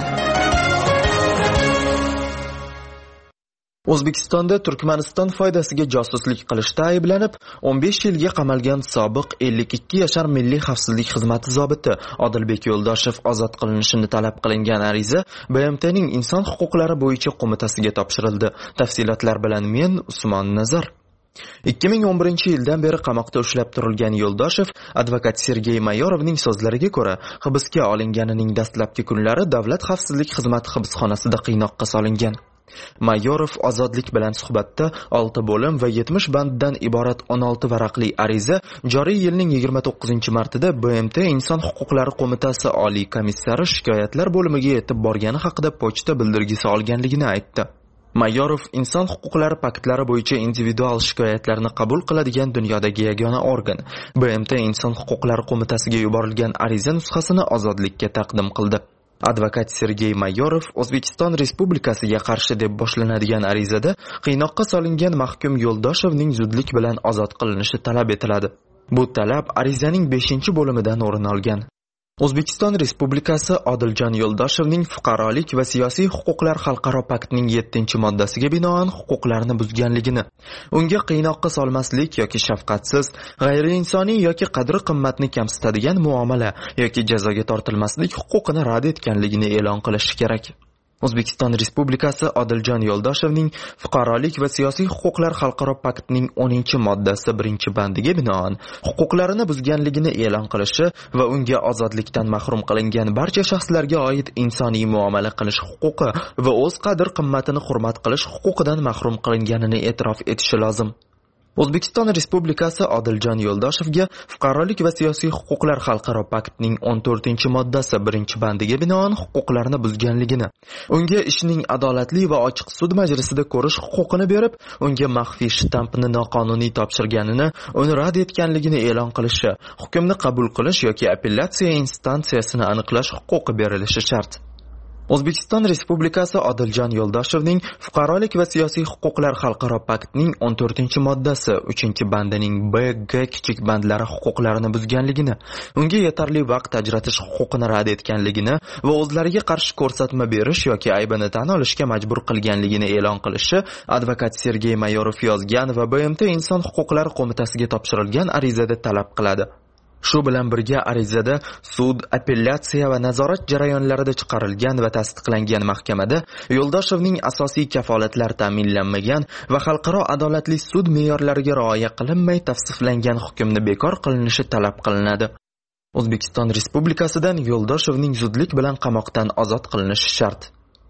[SPEAKER 7] O'zbekistonda Turkmaniston foydasiga josuslik qilishda ayblanib, o'n besh yilga qamalgan sobiq ellik ikki yashar Milliy xavfsizlik xizmati zobiti Odilbek Yo'ldoshev ozod qilinishini talab qilingan ariza B M T'ning inson huquqlari bo'yicha qo'mitasiga topshirildi. Tafsilotlar bilan men Usmon Nazar. ikki ming o'n birinchi yildan beri qamoqda ushlab turilgan Yo'ldoshev, advokat Sergey Mayorovning so'zlariga ko'ra, hibsga olinganining dastlabki kunlari Davlat xavfsizlik xizmati hibsxonasida qiynoqqa solingan. Mayorov ozodlik bilan suhbatda olti bo'lim va yetmish banddan iborat o'n olti varaqli ariza joriy yilning yigirma to'qqizinchi martida B M T Inson huquqlari qo'mitasi oliy komissari shikoyatlar bo'limiga yetib borgani haqida pochta bildirgisi olganligini aytdi. Mayorov inson huquqlari paktlari bo'yicha individual shikoyatlarni qabul qiladigan dunyodagi yagona organ. B M T Inson huquqlari qo'mitasiga yuborilgan ariza nusxasini ozodlikka taqdim qildi. Advokat Sergey Mayorov O'zbekiston Respublikasiga qarshi deb boshlanadigan arizada qiynoqqa solingan mahkum Yo'ldoshevning zudlik bilan ozod qilinishi talab etiladi. Bu talab arizaning beshinchi bo'limidan o'rin olgan. O'zbekiston Respublikasi Odiljon Yo'ldoshevning fuqarolik va siyosiy huquqlar xalqaro paktining yettinchi moddasiga binoan huquqlarini buzganligini, unga qiynoqqa solmaslik yoki shafqatsiz, g'ayriinsoniy yoki qadri qimmatni kamsitadigan muomala yoki jazoga tortilmaslik huquqini rad etganligini e'lon qilish kerak. O'zbekiston Respublikasi Odiljon Yo'ldoshevning fuqarolik va siyosiy huquqlar xalqaro paktining o'ninchi moddasi birinchi bandiga binoan huquqlarini buzganligini e'lon qilishi va unga ozodlikdan mahrum qilingan barcha shaxslarga oid insoniy muomala qilish huquqi va o'z qadr qimmatini hurmat qilish huquqidan mahrum qilinganini e'tirof etishi lozim. O'zbekiston Respublikasi Odiljon Yo'ldoshevga fuqarolik va siyosiy huquqlar xalqaro paktining o'n to'rtinchi moddasi birinchi bandiga binoan huquqlarini buzganligini, unga ishning adolatli va ochiq sud majlisida ko'rish huquqini berib, unga maxfiy shtampni noqonuniy topshirganini, uni rad etganligini e'lon qilishi, hukmni qabul qilish yoki apellyatsiya instansiyasini aniqlash huquqi berilishi shart. O'zbekiston Respublikasi Odiljon Yo'ldoshevning fuqarolik va siyosiy huquqlar xalqaro paktining o'n to'rtinchi moddasi uchinchi bandining B, G kichik bandlari huquqlarini buzganligini, unga yetarli vaqt ajratish huquqini rad etganligini va o'zlariga qarshi ko'rsatma berish yoki aybini tan olishga majbur qilganligini e'lon qilishi advokat Sergey Mayorov yozgan va B M T Inson huquqlari qo'mitasiga topshirilgan arizada talab qiladi. Shu bilan birga arizada sud, apellyatsiya va nazorat jarayonlarida chiqarilgan va tasdiqlangan mahkamada Yo'ldoshevning asosiy kafolatlar ta'minlanmagan va xalqaro adolatli sud me'yorlariga rioya qilinmay tavsiflangan hukmni bekor qilinishi talab qilinadi. O'zbekiston Respublikasidan Yo'ldoshevning zudlik bilan qamoqdan ozod qilinishi shart.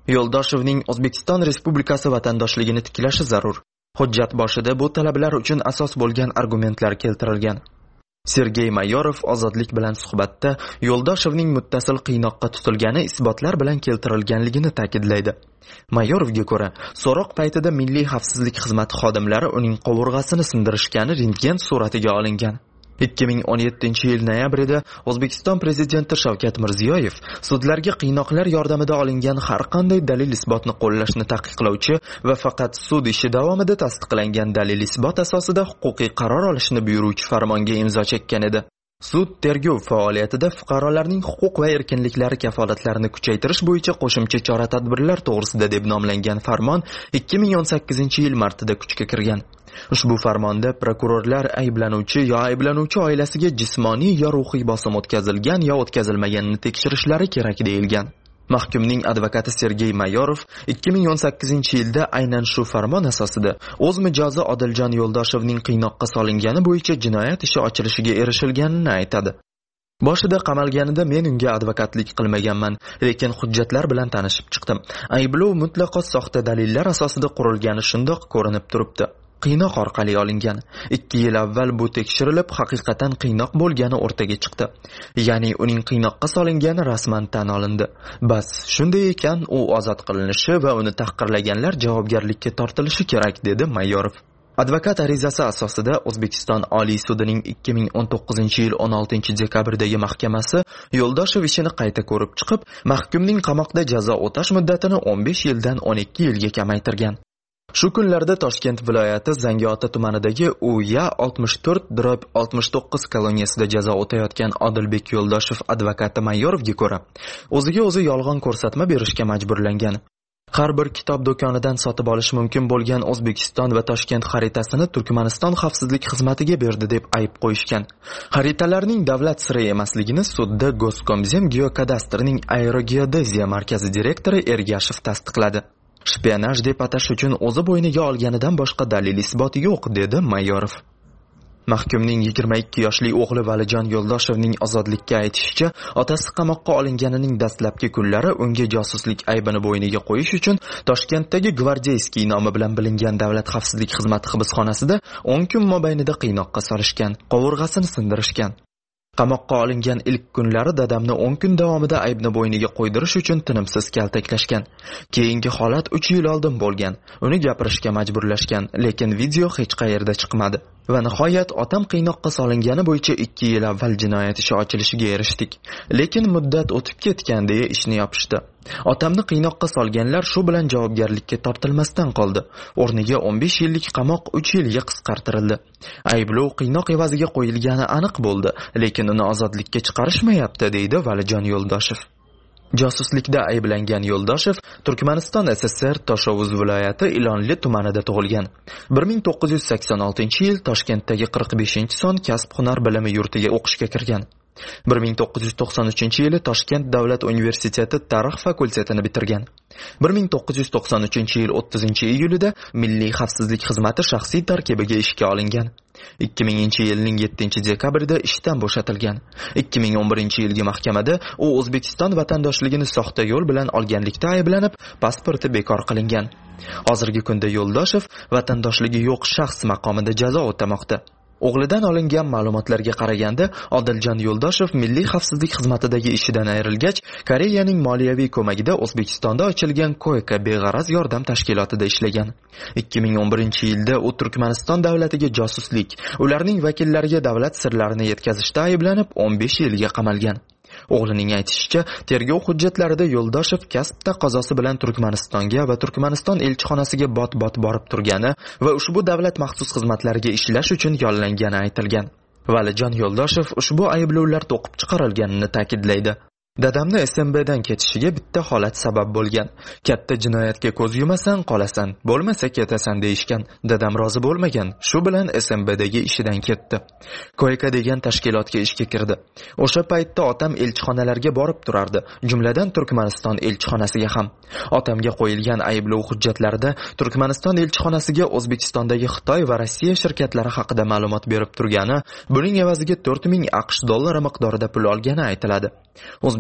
[SPEAKER 7] Yo'ldoshevning O'zbekiston Respublikasi vatandoshligini tiklashi zarur. Hujjat boshida bu talablar uchun asos bo'lgan argumentlar keltirilgan. Sergey Mayorov Ozodlik bilan suhbatda Yo'ldoshevning muttasil qiynoqqa tutilgani isbotlar bilan keltirilganligini ta'kidlaydi. Mayorovga ko'ra, so'roq paytida Milliy xavfsizlik xizmati xodimlari uning qovurg'asini sindirishgani rentgen suratiga olingan. ikki ming o'n yettinchi yil noyabrida O'zbekiston prezidenti Shavkat Mirziyoyev sudlarga qiynoqlar yordamida olingan har qanday dalil isbotni qo'llashni taqiqlovchi va faqat sud ishi davomida tasdiqlangan dalil isbot asosida huquqiy qaror olishni buyuruvchi farmonga imzo chekkan edi. Sud tergov faoliyatida fuqarolarning huquq va erkinliklari kafolatlarini kuchaytirish bo'yicha qo'shimcha chora-tadbirlar to'g'risida deb nomlangan farmon ikki ming o'n sakkizinchi yil martida kuchga kirgan. Ushbu farmonda prokurorlar ayblanuvchi yo ayblanuvchi oilasiga jismoniy yo ruhiy bosim o'tkazilgan yo o'tkazilmaganini tekshirishlari kerak deyilgan. Mahkumning advokati Sergey Mayorov ikki ming o'n sakkizinchi yilda aynan shu farmon asosida o'z mijozi Odiljon Yo'ldoshevning qiynoqqa solingani bo'yicha jinoyat ishi ochilishiga erishilganini aytadi. Boshida qamalganida men unga advokatlik qilmaganman, lekin hujjatlar bilan tanishib chiqdim. Ayblov mutlaqo soxta dalillar asosida qurilgani shundoq ko'rinib turibdi. Qiynoq orqali olingan. ikki yil avval bu tekshirilib, haqiqatan qiynoq bo'lgani o'rtaga chiqdi. Ya'ni uning qiynoqqa solingani rasman tan olindi. Bas, shunday ekan, u ozod qilinishi va uni tahqirlaganlar javobgarlikka tortilishi kerak, dedi Mayorov. Advokat arizasi asosida O'zbekiston Oliy sudining ikki ming o'n to'qqizinchi yil o'n oltinchi dekabrdagi mahkamasi Yo'ldoshev ishini qayta ko'rib chiqib, mahkumning qamoqda jazo o'tash muddatini o'n besh yildan o'n ikki yilga kamaytirgan. Shu kunlarda Toshkent viloyati Zangiota tumanidagi U Y A oltmish to'rt oltmish to'qqiz koloniyasida jazo o'tayotgan Odilbek Yo'ldoshev advokati Mayorovga ko'ra, o'ziga o'zi yolg'on ko'rsatma berishga majburlangan. Har bir kitob do'konidan sotib olish mumkin bo'lgan O'zbekiston va Toshkent xaritasini Turkmaniston xavfsizlik xizmatiga berdi deb ayb qo'yishgan. Xaritalarning davlat siri emasligini sudda Goskomzem geokadastrning aerogeodeziya markazi direktori Ergashev tasdiqladi. Shpionaj deb atash uchun o'zi bo'yniga olganidan boshqa dalil isboti yo'q, dedi Mayorov. Mahkumning yigirma ikki yoshli o'g'li Valijon Yo'ldoshevning ozodlikka aytishicha, otasi qamoqqa olinganining dastlabki kunlari unga josuslik aybini bo'yniga qo'yish uchun Toshkentdagi Gvardeyskiy nomi bilan bilingan davlat xavfsizlik xizmati hibsxonasida o'n kun mobaynida qiynoqqa solishgan, qovurg'asini sindirishgan. Qamoqqa olingan ilk kunlari dadamni o'n kun davomida aybni bo'yniga qo'ydirish uchun tinimsiz kaltaklashgan. Keyingi holat uch yil oldin bo'lgan. Uni gapirishga majburlashgan, lekin video hech qayerda chiqmadi. Va nihoyat otam qiynoqqa solingani bo'yicha ikki yil avval jinoyat ishi ochilishiga erishdik. Lekin muddat o'tib ketgan deya ishni yopishdi. Otamni qiynoqqa solganlar shu bilan javobgarlikka tortilmasdan qoldi. O'rniga o'n besh yillik qamoq uch yilga qisqartirildi. Ayblov qiynoq evaziga qo'yilgani aniq bo'ldi, lekin uni ozodlikka chiqarishmayapti, deydi Valijon Yo'ldoshev. Josuslikda ayblangan Yo'ldoshev Turkmaniston S S R Toshovuz viloyati Ilonli tumanida tug'ilgan. bir ming to'qqiz yuz sakson oltinchi yil Toshkentdagi qirq beshinchi son kasb-hunar bilimi yurtiga o'qishga kirgan. bir ming to'qqiz yuz to'qson uchinchi yili Toshkent davlat universiteti tarix fakultetini bitirgan. bir ming to'qqiz yuz to'qson uchinchi yil o'ttizinchi iyulida Milliy xavfsizlik xizmati shaxsiy tarkibiga ishga olingan. ikki minginchi yilning yettinchi dekabrida ishdan bo'shatilgan. ikki ming o'n birinchi yilgi mahkamada u O'zbekiston vatandoshligini soxta yo'l bilan olganlikda ayblanib, pasporti bekor qilingan. Hozirgi kunda Yo'ldoshev vatandoshligi yo'q shaxs maqomida jazo o'tamoqda. O'g'lidan olingan ma'lumotlarga qaraganda, Odiljon Yo'ldoshev Milliy xavfsizlik xizmatidagi ishidan ayrilgach, Koreyaning moliyaviy ko'magida O'zbekistonda ochilgan Koyka beg'araz yordam tashkilotida ishlagan. ikki ming o'n birinchi yilda u Turkmaniston davlatiga josuslik, ularning vakillariga davlat sirlarini yetkazishda ayblanib, o'n besh yilga qamalgan. O'g'lining aytishicha, tergov hujjatlarida Yo'ldoshev kasb taqozosi bilan Turkmanistonga va Turkmaniston elchixonasiga bot-bot borib turgani va ushbu davlat maxsus xizmatlariga ishlash uchun yollangani aytilgan. Valijon Yo'ldoshev ushbu ayblovlar to'qib chiqarilganini ta'kidlaydi. Dadamni S M B dan ketishiga bitta holat sabab bo'lgan. Katta jinoyatga ko'z yumasan, qolasan, bo'lmasa ketasan deyishgan. Dadam rozi bo'lmagan. Shu bilan S M B dagi ishidan ketdi. Koyka degan tashkilotga ishga kirdi. O'sha paytda otam elchixonalarga borib turardi, jumladan Turkmaniston elchixonasiga ham. Otamga qo'yilgan ayblov hujjatlarida Turkmaniston elchixonasiga O'zbekistondagi Xitoy va Rossiya shirkatlari haqida ma'lumot berib turgani, buning evaziga to'rt ming AQSh dollari miqdorida pul olgani aytiladi. O'zbek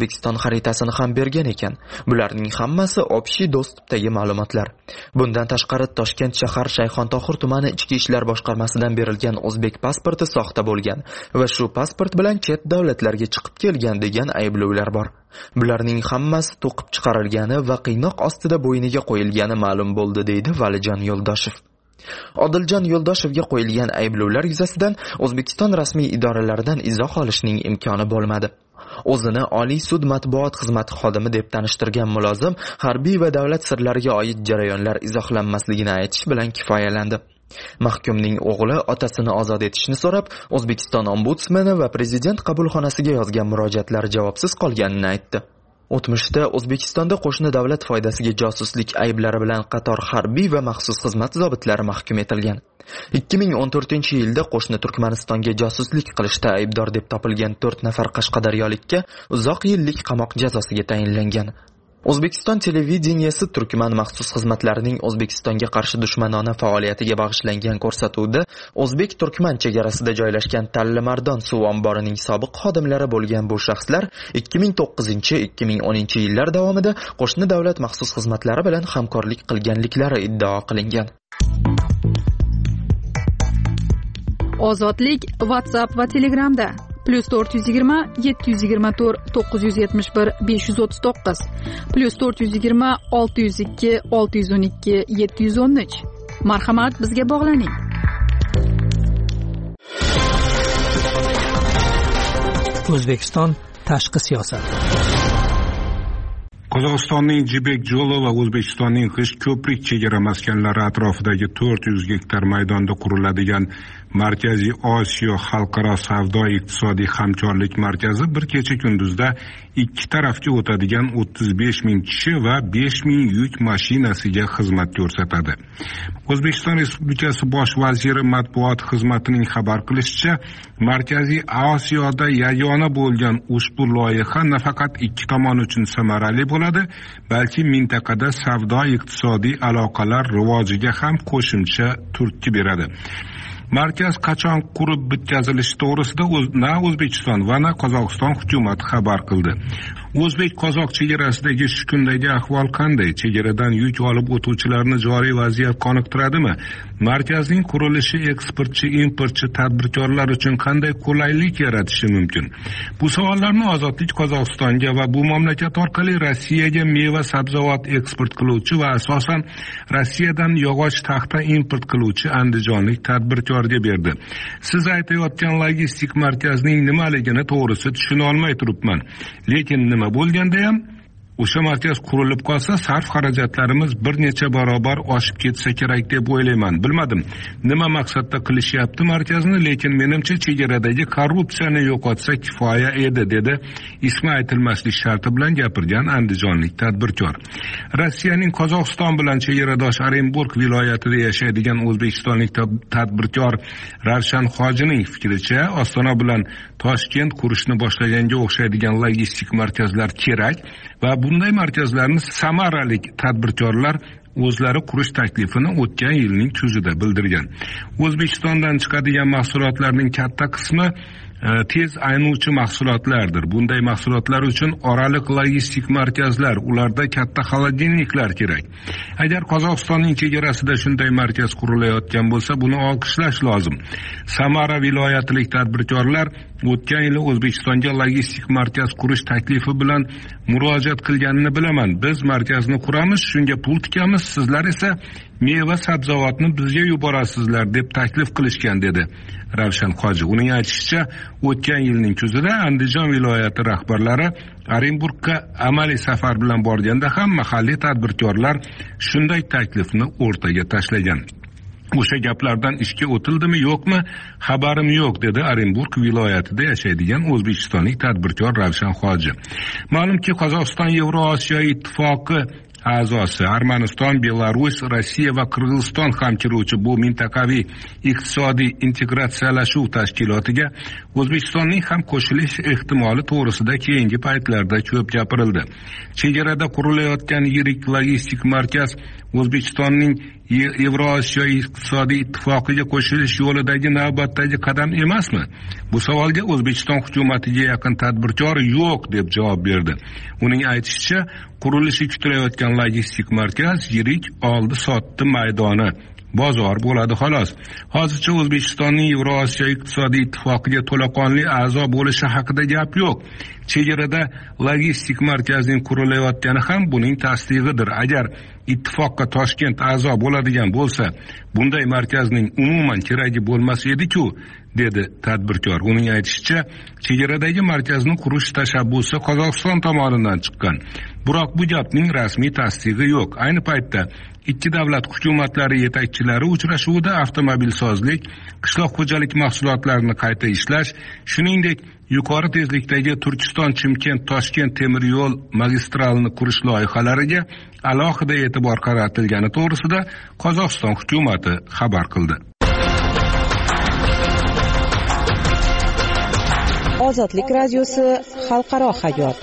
[SPEAKER 7] O'zbekiston xaritasini ham bergan ekan. Bularning hammasi общий доступdagi ma'lumotlar. Bundan tashqari Toshkent shahar Shayxontohur tumani Ichki ishlar boshqarmasidan berilgan o'zbek pasporti soxta bo'lgan va shu pasport bilan chet davlatlarga chiqib kelgan degan ayblovlar bor. Bularning hammasi to'qib chiqarilgani va qiynoq ostida bo'yniga qo'yilgani ma'lum bo'ldi, deydi Valijon Yo'ldoshev. Odiljon Yo'ldoshevga qo'yilgan ayblovlar yuzasidan O'zbekiston rasmiy idoralaridan izoh olishning imkoni bo'lmadi. O'zini Oliy sud matbuot xizmati xodimi deb tanishtirgan mulozim harbiy va davlat sirlariga oid jarayonlar izohlanmasligini aytish bilan kifoyalandi. Mahkumning o'g'li otasini ozod etishni so'rab, O'zbekiston ombudsmani va prezident qabulxonasiga yozgan murojaatlari javobsiz qolganini aytdi. O'tmishda O'zbekistonda qo'shni davlat foydasiga josuslik ayblari bilan qator harbiy va maxsus xizmat zobitlari mahkum etilgan. ikki ming o'n to'rtinchi yilda qo'shni Turkmanistonga josuslik qilishda aybdor deb topilgan to'rt nafar qashqadaryolikka uzoq yillik qamoq jazosiga tayinlangan. O'zbekiston televideniyesi Turkman maxsus xizmatlarining O'zbekistonga qarshi dushmanona faoliyatiga bag'ishlangan ko'rsatuvda O'zbek-Turkman chegarasida joylashgan Tallimardon suv omborining sobiq xodimlari bo'lgan bu shaxslar ikki ming to'qqizinchi - ikki ming o'ninchi yillar davomida qo'shni davlat maxsus xizmatlari bilan hamkorlik qilganliklari iddao qilingan.
[SPEAKER 4] Ozodlik WhatsApp va Telegramda plus to'rt yuz yigirma yetti yuz yigirma to'rt to'qqiz yuz yetmish bir besh yuz o'ttiz to'qqiz plus to'rt yuz yigirma olti yuz ikki olti yuz o'n ikki yetti yuz o'n uch. Marhamat, bizga bog'laning.
[SPEAKER 1] O'zbekiston tashqi siyosat.
[SPEAKER 3] Qozog'istonning Jibek Jo'li va O'zbekistonning G'isht-Ko'prik chegara maskanlari atrofidagi to'rt yuz gektar maydonda quriladigan Markaziy Osiyo xalqaro savdo-iqtisodiy hamkorlik markazi bir kecha kunduzda ikki tarafga o'tadigan o'ttiz besh ming kishi va besh ming yuk mashinasiga xizmat ko'rsatadi. O'zbekiston Respublikasi bosh vaziri matbuot xizmatining xabar qilishicha, Markaziy Osiyoda yagona bo'lgan ushbu loyiha nafaqat ikki tomon uchun samarali bo'ladi, balki mintaqada savdo-iqtisodiy aloqalar rivojiga ham qo'shimcha turtki beradi. Markaz qachon qurib bitkazilishi to'g'risida na O'zbekiston va na Qozog'iston hukumati xabar qildi. O'zbek-qozoq chegarasidagi shu kundagi ahvol qanday? Chegaradan yuk olib o'tuvchilarni joriy vaziyat qoniqtiradimi? Markazning qurilishi eksportchi, importchi tadbirkorlar uchun qanday qulaylik yaratishi mumkin? Bu savollarni Ozodlik Qozog'istonga va bu mamlakat orqali Rossiyaga meva sabzavot eksport qiluvchi va asosan Rossiyadan yog'och taxta import qiluvchi andijonlik tadbirkorga berdi. Siz aytayotgan logistik markazning nimaligini to'g'risi tushuna olmay turibman. Lekin nima bo'lganda ham o'sha markaz qurilib qolsa, sarf xarajatlarimiz bir necha barobar oshib ketsa kerak deb o'ylayman. Bilmadim, nima maqsadda qilishyapti markazni, lekin menimcha chegaradagi korrupsiyani yo'qotsa kifoya edi, dedi ismi aytilmaslik sharti bilan gapirgan andijonlik tadbirkor. Rossiyaning Qozog'iston bilan chegaradosh Orenburg viloyatida yashaydigan o'zbekistonlik tadbirkor Ravshan Hojining fikricha, Ostona bilan Toshkent qurishni boshlaganga o'xshaydigan logistik markazlar kerak va bunday markazlarni samaralik tadbirkorlar o'zlari qurish taklifini o'tgan yilning kuzida bildirgan. O'zbekistondan chiqadigan mahsulotlarning katta qismi tez aynuvchi mahsulotlardir. Bunday mahsulotlar uchun oraliq logistik markazlar, ularda katta xolodilniklar kerak. Agar Qozog'istonning chegarasida shunday markaz qurilayotgan bo'lsa, buni olqishlash lozim. Samara viloyatilik tadbirkorlar o'tgan yili O'zbekistonga logistik markaz qurish taklifi bilan murojaat qilganini bilaman. Biz markazni quramiz, shunga pul tikamiz, sizlar esa meva sabzavotni bizga yuborasizlar deb taklif qilishgan, dedi Ravshan Hoji. Uning aytishicha, o'tgan yilning kuzida Andijon viloyati rahbarlari Orenburgga amaliy safar bilan borganda ham mahalliy tadbirkorlar shunday taklifni o'rtaga tashlagan. O'sha gaplardan ishga o'tildimi yo'qmi, xabarim yo'q, dedi Orenburg viloyatida yashaydigan o'zbekistonlik tadbirkor Ravshan Hoji. Ma'lumki, Qozog'iston Yevroosiyo ittifoqi a'zosi. Armaniston, Belarus, Rossiya va Qirg'iziston ham kiruvchi bu mintaqaviy iqtisodiy integratsiyalashuv tashkilotiga O'zbekistonning ham qo'shilish ehtimoli to'g'risida keyingi paytlarda ko'p gapirildi. Chegarada qurilayotgan yirik logistik markaz O'zbekistonning Yevrosiyo iqtisodiy ittifoqiga qo'shilish yo'lidagi navbatdagi qadam emasmi? Bu savolga O'zbekiston hukumatiga yaqin tadbirkor yo'q deb javob berdi. Uning aytishicha, qurilishi kutilayotgan logistik markaz yirik oldi-sotdi maydoni, bozor bo'ladi xolos. Hozircha O'zbekistonning Yevrosiyo iqtisodiy ittifoqiga to'laqonli a'zo bo'lishi haqida gap yo'q. Chegarada logistik markazning qurilayotgani ham buning tasdig'idir. Agar ittifoqqa Toshkent a'zo bo'ladigan bo'lsa, bunday markazning umuman keragi bo'lmas edi-ku, dedi tadbirkor. Uning aytishicha, chegaradagi markazni qurish tashabbusi Qozog'iston tomonidan chiqqan. Biroq bu gapning rasmiy tasdig'i yo'q. Ayni paytda ikki davlat hukumatlari yetakchilari uchrashuvida avtomobilsozlik, qishloq xo'jalik mahsulotlarini qayta ishlash, shuningdek yuqori tezlikdagi Turkiston-Chimkent-Toshkent temir yo'l magistralini qurish loyihalariga alohida e'tibor qaratilgani to'g'risida Qozog'iston hukumati xabar qildi.
[SPEAKER 5] Ozodlik radiosi xalqaro hayot.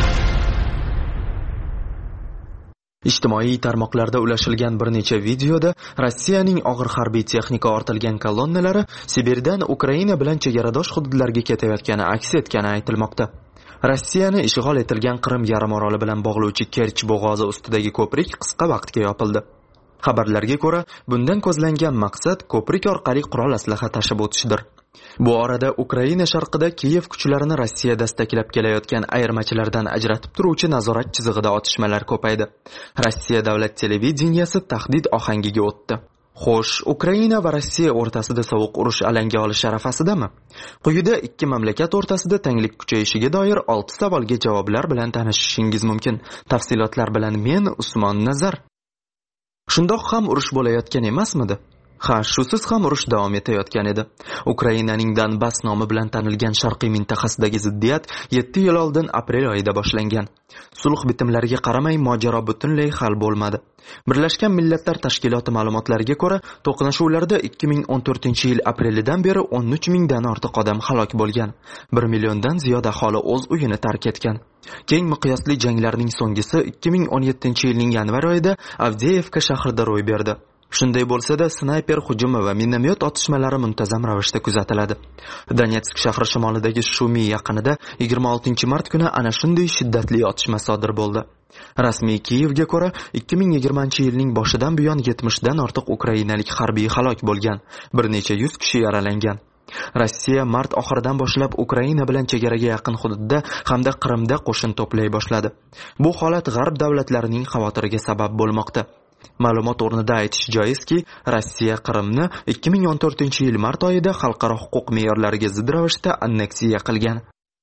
[SPEAKER 7] Ijtimoiy tarmoqlarda ulashilgan bir necha videoda Rossiyaning og'ir harbiy texnika ortilgan kolonnalari Sibirdan Ukraina bilan chegaradosh hududlarga ketayotgani aks etgani aytilmoqda. Rossiyani ishg'ol etilgan Qrim yarimoroli bilan bog'lovchi Kerch bo'g'ozi ustidagi ko'prik qisqa vaqtga yopildi. Xabarlarga ko'ra, bundan ko'zlangan maqsad ko'prik orqali qurol aslaha tashib o'tishdir. Bu orada Ukraina sharqida Kiyev kuchlarini Rossiya dastaklab kelayotgan ayirmachilardan ajratib turuvchi nazorat chizig'ida otishmalar ko'paydi. Rossiya davlat televideniyasi tahdid ohangiga o'tdi. Xo'sh, Ukraina va Rossiya o'rtasida sovuq urush alanga olish arafasidami? Quyida ikki mamlakat o'rtasida tanglik kuchayishiga doir olti savolga javoblar bilan tanishishingiz mumkin. Tafsilotlar bilan men Usmon Nazar. Shundoq ham urush bo'layotgan emasmidi? Ha, shusiz ham urush davom etayotgan edi. Ukrainaning Donbass nomi bilan tanilgan sharqiy mintaqasidagi ziddiyat yetti yil oldin aprel oyida boshlangan. Sulh bitimlariga qaramay mojaro butunlay hal bo'lmadi. Birlashgan Millatlar Tashkiloti ma'lumotlariga ko'ra, to'qnashuvlarda ikki ming o'n to'rtinchi yil aprelidan beri o'n uch mingdan ortiq odam halok bo'lgan. bir milliondan ziyod aholi o'z uyini tark etgan. Keng miqyosli janglarning so'nggisi ikki ming o'n yettinchi yilning yanvar oyida Avdeyevka shahrida ro'y berdi. Shunday bo'lsa-da, snayper hujumi va minomyot otishmalari muntazam ravishda kuzatiladi. Donetsk shahri shimolidagi Shumi yaqinida yigirma oltinchi mart kuni ana shunday shiddatli otishma sodir bo'ldi. Rasmiy Kiyevga ko'ra, ikki ming yigirmanchi yilning boshidan buyon yetmishdan ortiq ukrainalik harbiy halok bo'lgan, bir necha yuz kishi yaralangan. Rossiya mart oxiridan boshlab Ukraina bilan chegaraga yaqin hududda hamda Qrimda qo'shin to'play boshladi. Bu holat g'arb davlatlarining xavoteriga sabab bo'lmoqda. Ma'lumot o'rnida aytish joizki, Rossiya Qrimni ikki ming o'n to'rtinchi yil mart oyida xalqaro huquq me'yorlariga zid ravishda anneksiya qilgan.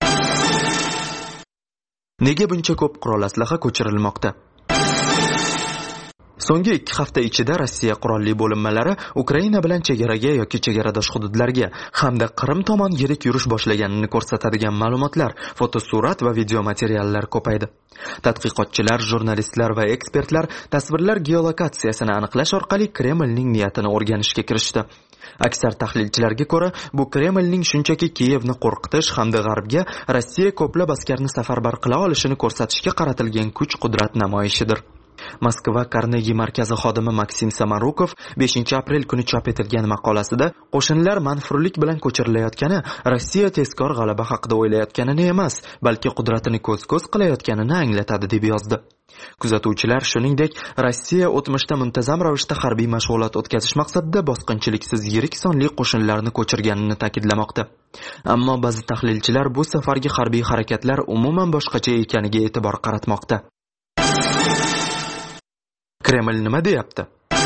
[SPEAKER 7] Nega buncha ko'p qurol aslaha ko'chirilmoqda? So'nggi ikki hafta ichida Rossiya qurolli bo'linmalari Ukraina bilan chegaraga yoki chegaradosh hududlarga hamda Qrim tomon yirik yurish boshlaganini ko'rsatadigan ma'lumotlar, fotosurat va video materiallar ko'paydi. Tadqiqotchilar, jurnalistlar va ekspertlar tasvirlar geolokatsiyasini aniqlash orqali Kremlning niyatini o'rganishga kirishdi. Aksar tahlilchilarga ko'ra, bu Kremlning shunchaki Kiyevni qo'rqitish hamda g'arbga Rossiya ko'plab askarni safarbar qila olishini ko'rsatishga qaratilgan kuch-qudrat namoyishidir. Moskva Carnegie markazi xodimi Maksim Samarukov beshinchi aprel kuni chop etilgan maqolasida qo'shinlar manfurlik bilan ko'chirilayotgani Rossiya tezkor g'alaba haqida o'ylayotganini emas, balki qudratini ko'z-ko'z qilayotganini anglatadi deb yozdi. Kuzatuvchilar shuningdek, Rossiya o'tmishda muntazam ravishda harbiy mashg'ulot o'tkazish maqsadida bosqinchiliksiz yirik sonli qo'shinlarni ko'chirganini ta'kidlamoqda. Ammo ba'zi tahlilchilar bu safargi harbiy harakatlar umuman boshqacha ekaniga e'tibor qaratmoqda. Kreml nima deyapti?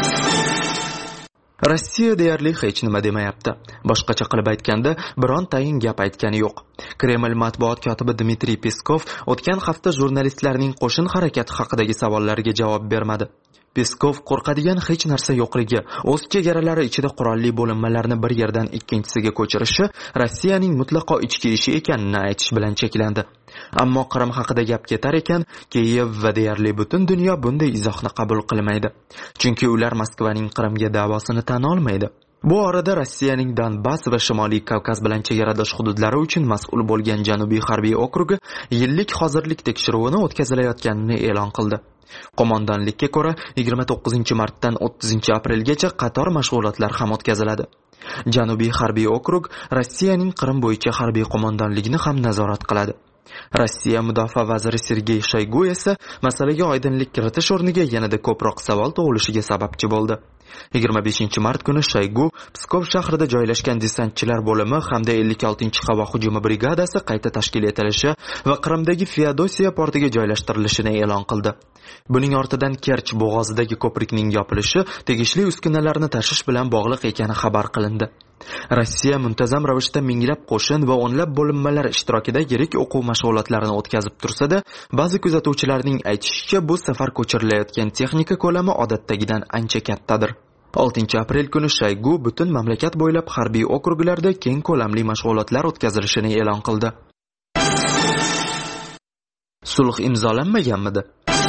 [SPEAKER 7] Rossiya deyarli hech nima demayapti. Boshqacha qilib aytganda, biron tayin gap aytgani yo'q. Kreml matbuot kotibi Dmitriy Peskov o'tgan hafta jurnalistlarning qo'shin harakati haqidagi savollariga javob bermadi. Peskov qo'rqadigan hech narsa yo'qligi, o'z chegaralari ichida qurolli bo'linmalarni bir yerdan ikkinchisiga ko'chirishi Rossiyaning mutlaqo ichki ishi ekanini aytish bilan cheklandi. Ammo Qrim haqida gap ketar ekan, Kiyev va deyarli butun dunyo bunday izohni qabul qilmaydi. Chunki ular Moskvaning Qrimga da'vosini tan olmaydi. Bu orada Rossiyaning Donbass va Shimoliy Kavkaz bilan chegaradosh hududlari uchun mas'ul bo'lgan Janubiy harbiy okrugi yillik hozirlik tekshiruvini o'tkazilayotganini e'lon qildi. Qo'mondonlikka ko'ra yigirma to'qqizinchi martdan o'ttizinchi aprelgacha qator mashg'ulotlar ham o'tkaziladi. Janubiy harbiy okrug Rossiyaning Qrim bo'yicha harbiy qo'mondonligini ham nazorat qiladi. Rossiya mudofaa vaziri Sergey Shoygu esa masalaga oydinlik kiritish o'rniga yanada ko'proq savol tug'ilishiga sababchi bo'ldi. yigirma beshinchi mart kuni Shoygu Pskov shahrida joylashgan desantchilar bo'limi hamda ellik oltinchi havo hujumi brigadasi qayta tashkil etilishi va Qrimdagi Feodosiya portiga joylashtirilishini e'lon qildi. Buning ortidan Kerch bo'g'ozidagi ko'prikning yopilishi tegishli uskunalarni tashish bilan bog'liq ekani xabar qilindi. Rossiya muntazam ravishda minglab qo'shin va o'nlab bo'linmalar ishtirokida yirik o'quv mashg'ulotlarini o'tkazib tursa-da, ba'zi kuzatuvchilarning aytishicha, bu safar ko'chirilayotgan texnika ko'lami odatdagidan ancha kattadir. oltinchi aprel kuni Shoygu butun mamlakat bo'ylab harbiy okruglarda keng ko'lamli mashg'ulotlar o'tkazilishini e'lon qildi. Sulh imzolanmaganmidi?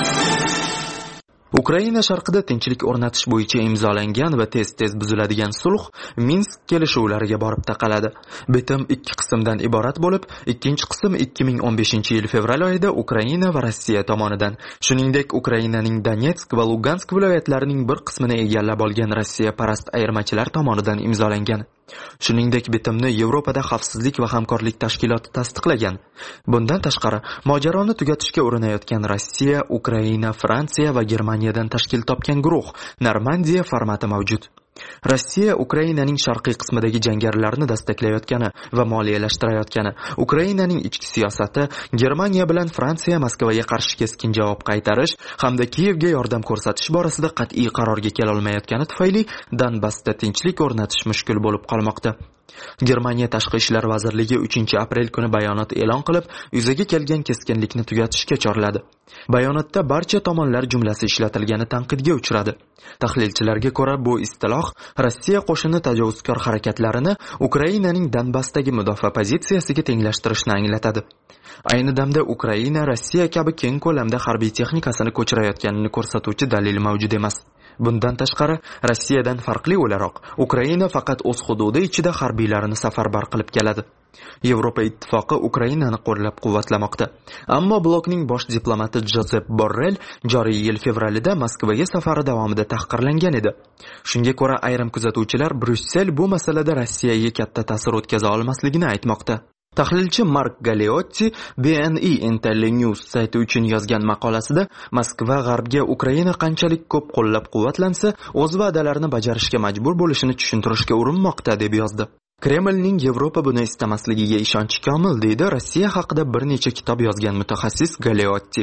[SPEAKER 7] Ukraina sharqida tinchlik o'rnatish bo'yicha imzolangan va tez-tez buziladigan sulh Minsk kelishuvlariga borib taqaladi. Bitim ikki qismdan iborat bo'lib, ikkinchi qism ikki ming o'n beshinchi yil fevral oyida Ukraina va Rossiya tomonidan, shuningdek Ukrainaning Donetsk va Lugansk viloyatlarining bir qismini egallab olgan Rossiya parast ayirmachilar tomonidan imzolangan. Shuningdek, bitimni Yevropada xavfsizlik va hamkorlik tashkiloti tasdiqlagan. Bundan tashqari, mojaroni tugatishga urinayotgan Rossiya, Ukraina, Fransiya va Germaniyadan tashkil topgan guruh Normandiya formati mavjud. Rossiya Ukrainaning sharqiy qismidagi jangarilarni dastaklayotgani va moliyalashtirayotgani, Ukrainaning ichki siyosati, Germaniya bilan Fransiya Moskvaga qarshi keskin javob qaytarish hamda Kiyevga yordam ko'rsatish borasida qat'iy qarorga kela olmayotgani tufayli Donbassda tinchlik o'rnatish mushkul bo'lib qolmoqda. Germaniya tashqi ishlar vazirligi uchinchi aprel kuni bayonot e'lon qilib, yuzaga kelgan keskinlikni tugatishga chorladi. Bayonotda barcha tomonlar jumlasi ishlatilgani tanqidga uchradi. Tahlilchilarga ko'ra, bu istiloh Rossiya qo'shini tajovuzkor harakatlarini Ukrainaning Donbassdagi mudofaa pozitsiyasiga tenglashtirishni anglatadi. Ayni damda Ukraina Rossiya kabi keng ko'lamda harbiy texnikasini ko'chirayotganini ko'rsatuvchi dalil mavjud emas. Bundan tashqari, Rossiyadan farqli o'laroq, Ukraina faqat o'z hududi ichida harbiylarini safarbar qilib keladi. Yevropa ittifoqi Ukrainani qo'llab-quvvatlamoqda. Ammo blokning bosh diplomati Josep Borrell joriy yil fevralida Moskvaga safari davomida tahqirlangan edi. Shunga ko'ra, ayrim kuzatuvchilar Bryussel bu masalada Rossiyaga katta ta'sir o'tkaza olmasligini aytmoqda. Tahlilchi Mark Galeotti B N E Intellinews sayti uchun yozgan maqolasida Moskva g'arbga Ukraina qanchalik ko'p qo'llab-quvvatlansa, o'z va'dalarini bajarishga majbur bo'lishini tushuntirishga urinmoqda deb yozdi. Kremlning Yevropa buni istamasligiga ishonchi komil, deydi Rossiya haqida bir necha kitob yozgan mutaxassis Galeotti.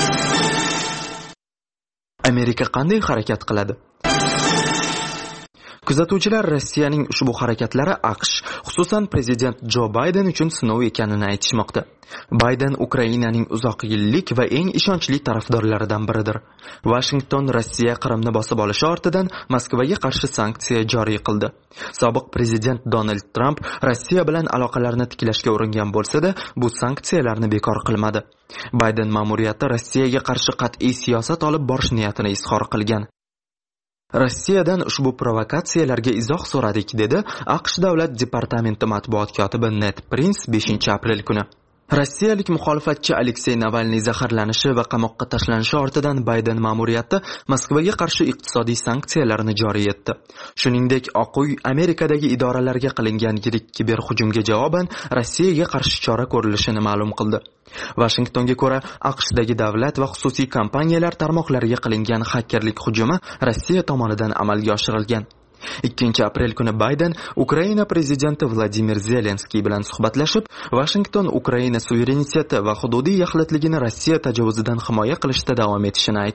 [SPEAKER 7] Amerika qanday harakat qiladi? Kuzatuvchilar Rossiyaning ushbu harakatlari AQSh, xususan prezident Jo Bayden uchun sinov ekanini aytishmoqda. Bayden Ukrainaning uzoq yillik va eng ishonchli tarafdorlaridan biridir. Washington Rossiya Qrimni bosib olishi ortidan Moskvaga qarshi sanksiya joriy qildi. Sobiq prezident Donald Trump Rossiya bilan aloqalarni tiklashga uringan bo'lsa-da, bu sanksiyalarni bekor qilmadi. Bayden ma'muriyati Rossiyaga qarshi qat'iy siyosat olib borish niyatini izhor qilgan. Rossiyadan ushbu provokatsiyalarga izoh so'radik, dedi AQSh davlat departamenti matbuot kotibi Ned Prince beshinchi aprel kuni. Rossiyalik muxolifatchi Aleksey Navalniy zaharlanishi va qamoqqa tashlanishi ortidan Bayden ma'muriyati Moskvaga qarshi iqtisodiy sanksiyalarni joriy etdi. Shuningdek, Oq uy Amerikadagi idoralarga qilingan yirik kiberhujumga javoban Rossiyaga qarshi chora ko'rilishini ma'lum qildi. Washingtonga ko'ra, AQShdagi davlat va xususiy kompaniyalar tarmoqlariga qilingan xakerlik hujumi Rossiya tomonidan amalga oshirilgan. ikkinchi aprel kuni Bayden Ukraina prezidenti Vladimir Zelenskiy bilan suhbatlashib, Washington Ukraina suvereniteti va hududiy yaxlitligini Rossiya tajovuzidan himoya qilishda davom etishini aytdi.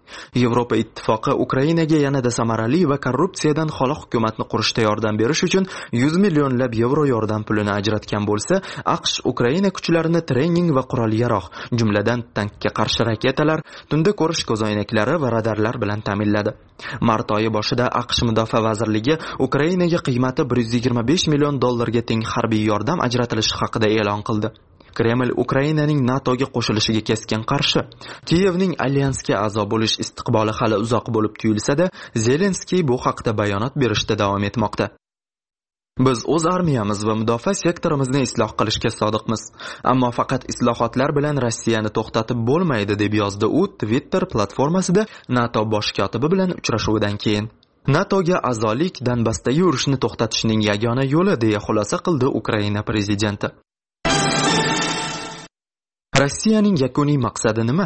[SPEAKER 7] Yevropa ittifoqi Ukrainaga yanada samarali va korrupsiyadan xoli hukumatni qurishda yordam berish uchun yuz millionlab yevro yordam pulini ajratgan bo'lsa, AQSh Ukraina kuchlarini trening va qurol-yarog', jumladan tankga qarshi raketalar, tunda ko'rish ko'zoynaklari va radarlar bilan ta'minladi. Mart oyi boshida AQSh Mudofaa vazirligi Ukrainaga qiymati bir yuz yigirma besh million dollarga teng harbiy yordam ajratilishi haqida e'lon qildi. Kreml Ukrainaning NATOga qo'shilishiga keskin qarshi. Kiyevning alyansga a'zo bo'lish istiqboli hali uzoq bo'lib tuyulsa-da, Zelenskiy bu haqda bayonot berishda davom etmoqda. Biz o'z armiyamiz va mudofaa sektorimizni isloh qilishga sodiqmiz. Ammo faqat islohotlar bilan Rossiyani to'xtatib bo'lmaydi, deb yozdi u Twitter platformasida NATO bosh kotibi bilan uchrashuvidan keyin. NATOga a'zolik Donbassdagi urushni to'xtatishning yagona yo'li, deya xulosa qildi Ukraina prezidenti. Rossiyaning yakuniy maqsadi nima?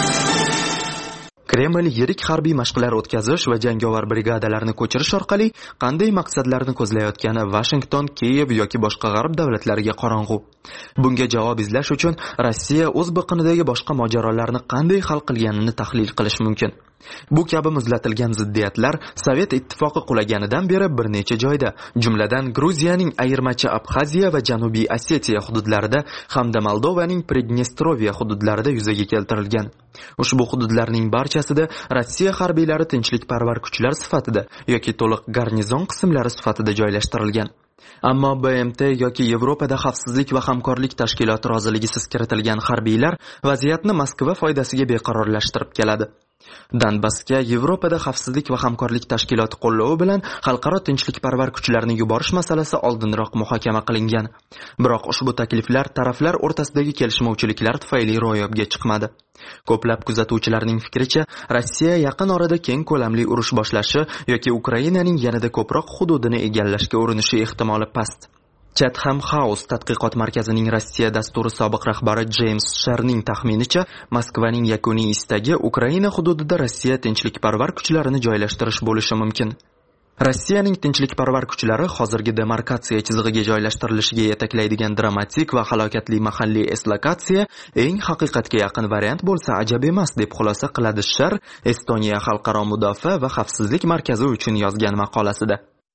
[SPEAKER 7] Kreml yirik harbiy mashqlar o'tkazish va jangovar brigadalarni ko'chirish orqali qanday maqsadlarni ko'zlayotgani Washington, Kiyev yoki boshqa g'arb davlatlariga qorong'u. Bunga javob izlash uchun Rossiya o'z biqinidagi boshqa mojarolarni qanday hal qilganini tahlil qilish mumkin. Bu kabi muzlatilgan ziddiyatlar Sovet ittifoqi qulaganidan beri bir necha joyda, jumladan Gruziyaning ayirmachi Abxaziya va Janubiy Osetiya hududlarida hamda Moldovaning Pridnestrovya hududlarida yuzaga keltirilgan. Ushbu hududlarning barchasida Rossiya harbiylari tinchlikparvar kuchlar sifatida yoki to'liq garnizon qismlari sifatida joylashtirilgan. Ammo B M T yoki Yevropada xavfsizlik va hamkorlik tashkiloti roziligisiz kiritilgan harbiylar vaziyatni Moskva foydasiga beqarorlashtirib keladi. Donbassga Yevropada xavfsizlik va hamkorlik tashkiloti qo'llovi bilan xalqaro tinchlikparvar kuchlarni yuborish masalasi oldinroq muhokama qilingan. Biroq ushbu takliflar taraflar o'rtasidagi kelishmovchiliklar tufayli ro'yobga chiqmadi. Ko'plab kuzatuvchilarning fikricha, Rossiya yaqin orada keng ko'lamli urush boshlashi yoki Ukrainaning yanada ko'proq hududini egallashga urinishi ehtimoli past. Chatham House tadqiqot markazining Rossiya dasturi sobiq rahbari James Sherning taxminicha, Moskvaning yakuniy istagi Ukraina hududida Rossiya tinchlikparvar kuchlarini joylashtirish bo'lishi mumkin. Rossiyaning tinchlikparvar kuchlari hozirgi demarkatsiya chizig'iga joylashtirilishiga yetaklaydigan dramatik va halokatli mahalliy eslokatsiya eng haqiqatga yaqin variant bo'lsa ajab emas, deb xulosa qiladi Sher Estoniya xalqaro mudofaa va xavfsizlik markazi uchun yozgan maqolasida.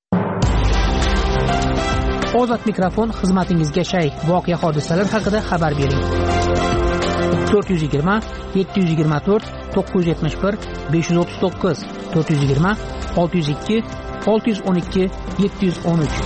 [SPEAKER 9] Ozod mikrofon xizmatingizga shay. Voqea hodisalar haqida xabar bering. to'rt yuz yigirma yetti yuz yigirma to'rt to'qqiz yuz yetmish bir besh yuz o'ttiz to'qqiz to'rt yuz yigirma olti yuz ikki olti yuz o'n ikki yetti yuz o'n uch.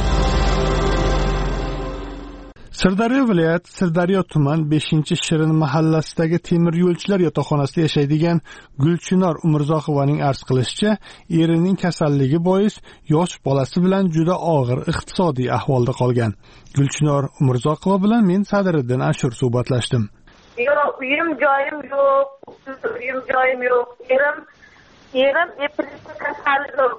[SPEAKER 1] Sirdaryo viloyati Sirdaryo tuman beshinchi Shirin mahallasidagi temir yo'lchilar yotoqxonasida yashaydigan Gulchinor Umurzoqovaning arz qilishicha, erining kasalligi bois yosh bolasi bilan juda og'ir iqtisodiy ahvolda qolgan. Gulchinor Umurzoqova bilan men Sadiriddin Ashur suhbatlashdim.
[SPEAKER 10] Yo'q, uyim joyim yo'q, uyim joyim yo'q. Erim, erim epilepsiya kasalligi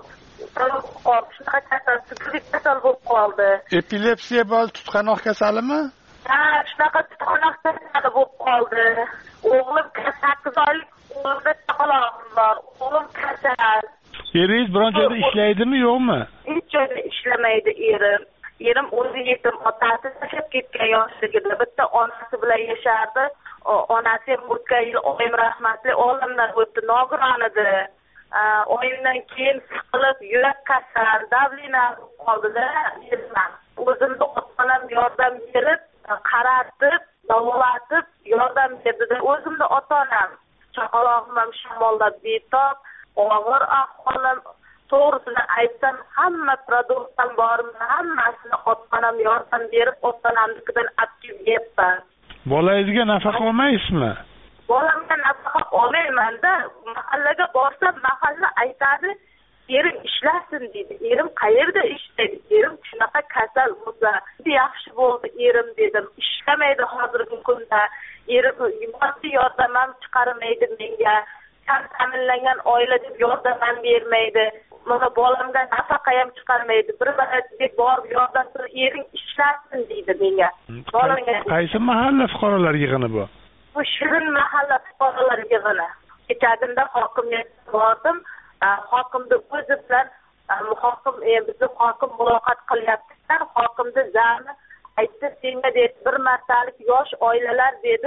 [SPEAKER 10] kasal bo'lib qoldi.
[SPEAKER 1] Epilepsiya bo'lib tutqanoq kasalimi?
[SPEAKER 10] Ha, shunaqa tutqanoq kasali bo'lib qoldi. O'g'lim sakkiz oylik, o'g'limda chaqalog'im bor. O'g'lim kasal.
[SPEAKER 1] Eringiz biron joyda ishlaydimi, yo'qmi?
[SPEAKER 10] Hech joyda ishlamaydi erim. Erim o'zi yetim, otasi tashlab ketgan yoshligida. Bitta onasi bilan yashardi. Onasi ham o'tgan yil oyim rahmatli olamdan o'tdi, nogiron edi. Oyimdan keyin siqilib, yurak kasal, davlina qoldida, erim. O'zimda ota-onam yordam berib, qaratib, davolatib, yordam berdi. O'zimda ota-onam, chaqalog'im ham shamollab betob, og'ir ahvolim. To'g'risini aytsam, hamma produktdan borimni hammasini ota-onam yordam berib, ota-onamnikidan olib yeyapman.
[SPEAKER 1] Bolangizga nafaqa olmaysizmi?
[SPEAKER 10] Bolamga nafaqa olmayman-da. Mahallaga borsam, mahalla aytadi, erim ishlasin deydi. Erim qayerda ishlaydi? Erim shunaqa kasal bo'lsa, yaxshi bo'ldi erim dedim. Ishlamaydi hozirgi kunda. Erim moddiy yordam ham chiqarmaydi menga. Kam ta'minlangan oila deb yordam ham bermaydi. Mana bolamga nafaqa ham chiqarmaydi. Bir marotaba borib yordam qilib, ering ishlasin deydi menga. Bolamga.
[SPEAKER 1] Qaysi mahalla fuqarolar yig'ini bu?
[SPEAKER 10] Bu Shirin mahalla fuqarolar yig'ini. Kechagunda hokimga bordim. Hokimni o'zi bilan hokim, bizni hokim muloqot qilyaptilar. Hokimni zami aytdi, senga dedi bir martalik yosh oilalar dedi,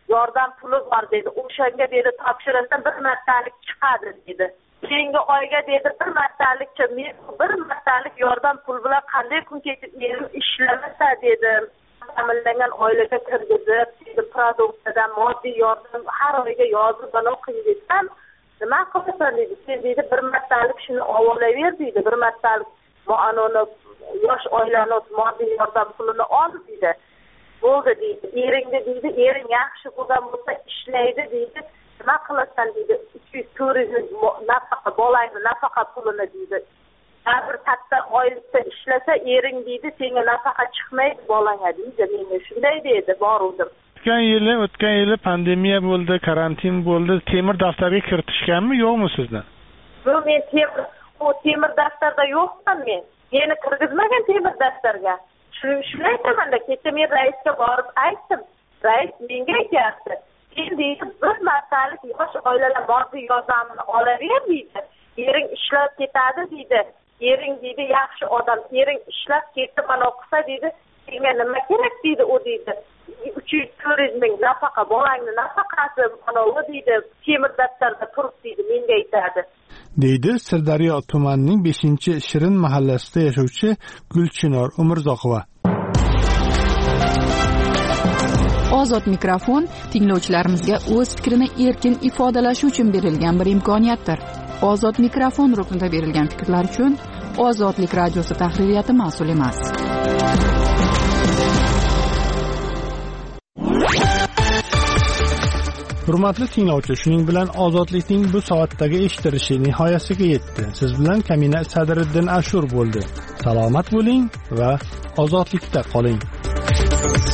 [SPEAKER 10] yordam puli bor dedi. O'shanga dedi topshirishdan bir martalik chiqadi dedi. Keyingi oyga dedi bir martalikcha men bir martalik yordam pul bilan qanday kun kechib erim ishlamasa dedim. Ta'minlangan oilaga kirgizib, dedi produksiyadan moddiy yordam har oyga yozib bana qiynaysan. Nima qilasan dedi. Sen dedi bir martalik shuni olaver dedi. Bir martalik muanoni yosh oilani moddiy yordam pulini ol dedi. Bo'ldi deydi. Eringni deydi, ering yaxshi bo'lgan bo'lsa ishlaydi deydi. Nima qilasan deydi. uch yuz to'rt yuz nafaqa bolangni nafaqa pulini deydi. Har bir katta oylikda ishlasa ering deydi, senga nafaqa chiqmaydi bolangga deydi. Menga shunday dedi, boruvdim.
[SPEAKER 1] O'tgan yili, o'tgan yili pandemiya bo'ldi, karantin bo'ldi. Temir daftarga kiritishganmi, yo'qmi sizdan?
[SPEAKER 10] Bu men temir, o temir daftarda yo'qman men. Meni kirgizmagan temir daftarga. Shunday aytamanda, kecha men raisga borib aytdim. Rais menga aytdi. Sen deydi, bir martalik yosh oilalar moddiy yordamini olaver deydi. Ering ishlab ketadi deydi. Ering deydi, yaxshi odam. Ering ishlab ketib mana o'qisa deydi. Senga nima kerak deydi u deydi. uch yuz to'rt yuz ming nafaqa, bolangni nafaqasi mana u deydi. Temir daftarda turib deydi, menga aytadi.
[SPEAKER 1] Deydi Sirdaryo tumanining beshinchi Shirin mahallasida yashovchi Gulchinor Umurzoqova.
[SPEAKER 4] Ozod mikrofon tinglovchilarimizga o'z fikrini erkin ifodalashi uchun berilgan bir imkoniyatdir. Ozod mikrofon ruknida berilgan fikrlar uchun Ozodlik radiosi tahririyati mas'ul emas.
[SPEAKER 1] Hurmatli tinglovchi, shuning bilan Ozodlikning bu soatdagi eshittirishi nihoyasiga yetdi. Siz bilan Kamina Sadiriddin Ashur bo'ldi. Salomat bo'ling va ozodlikda qoling.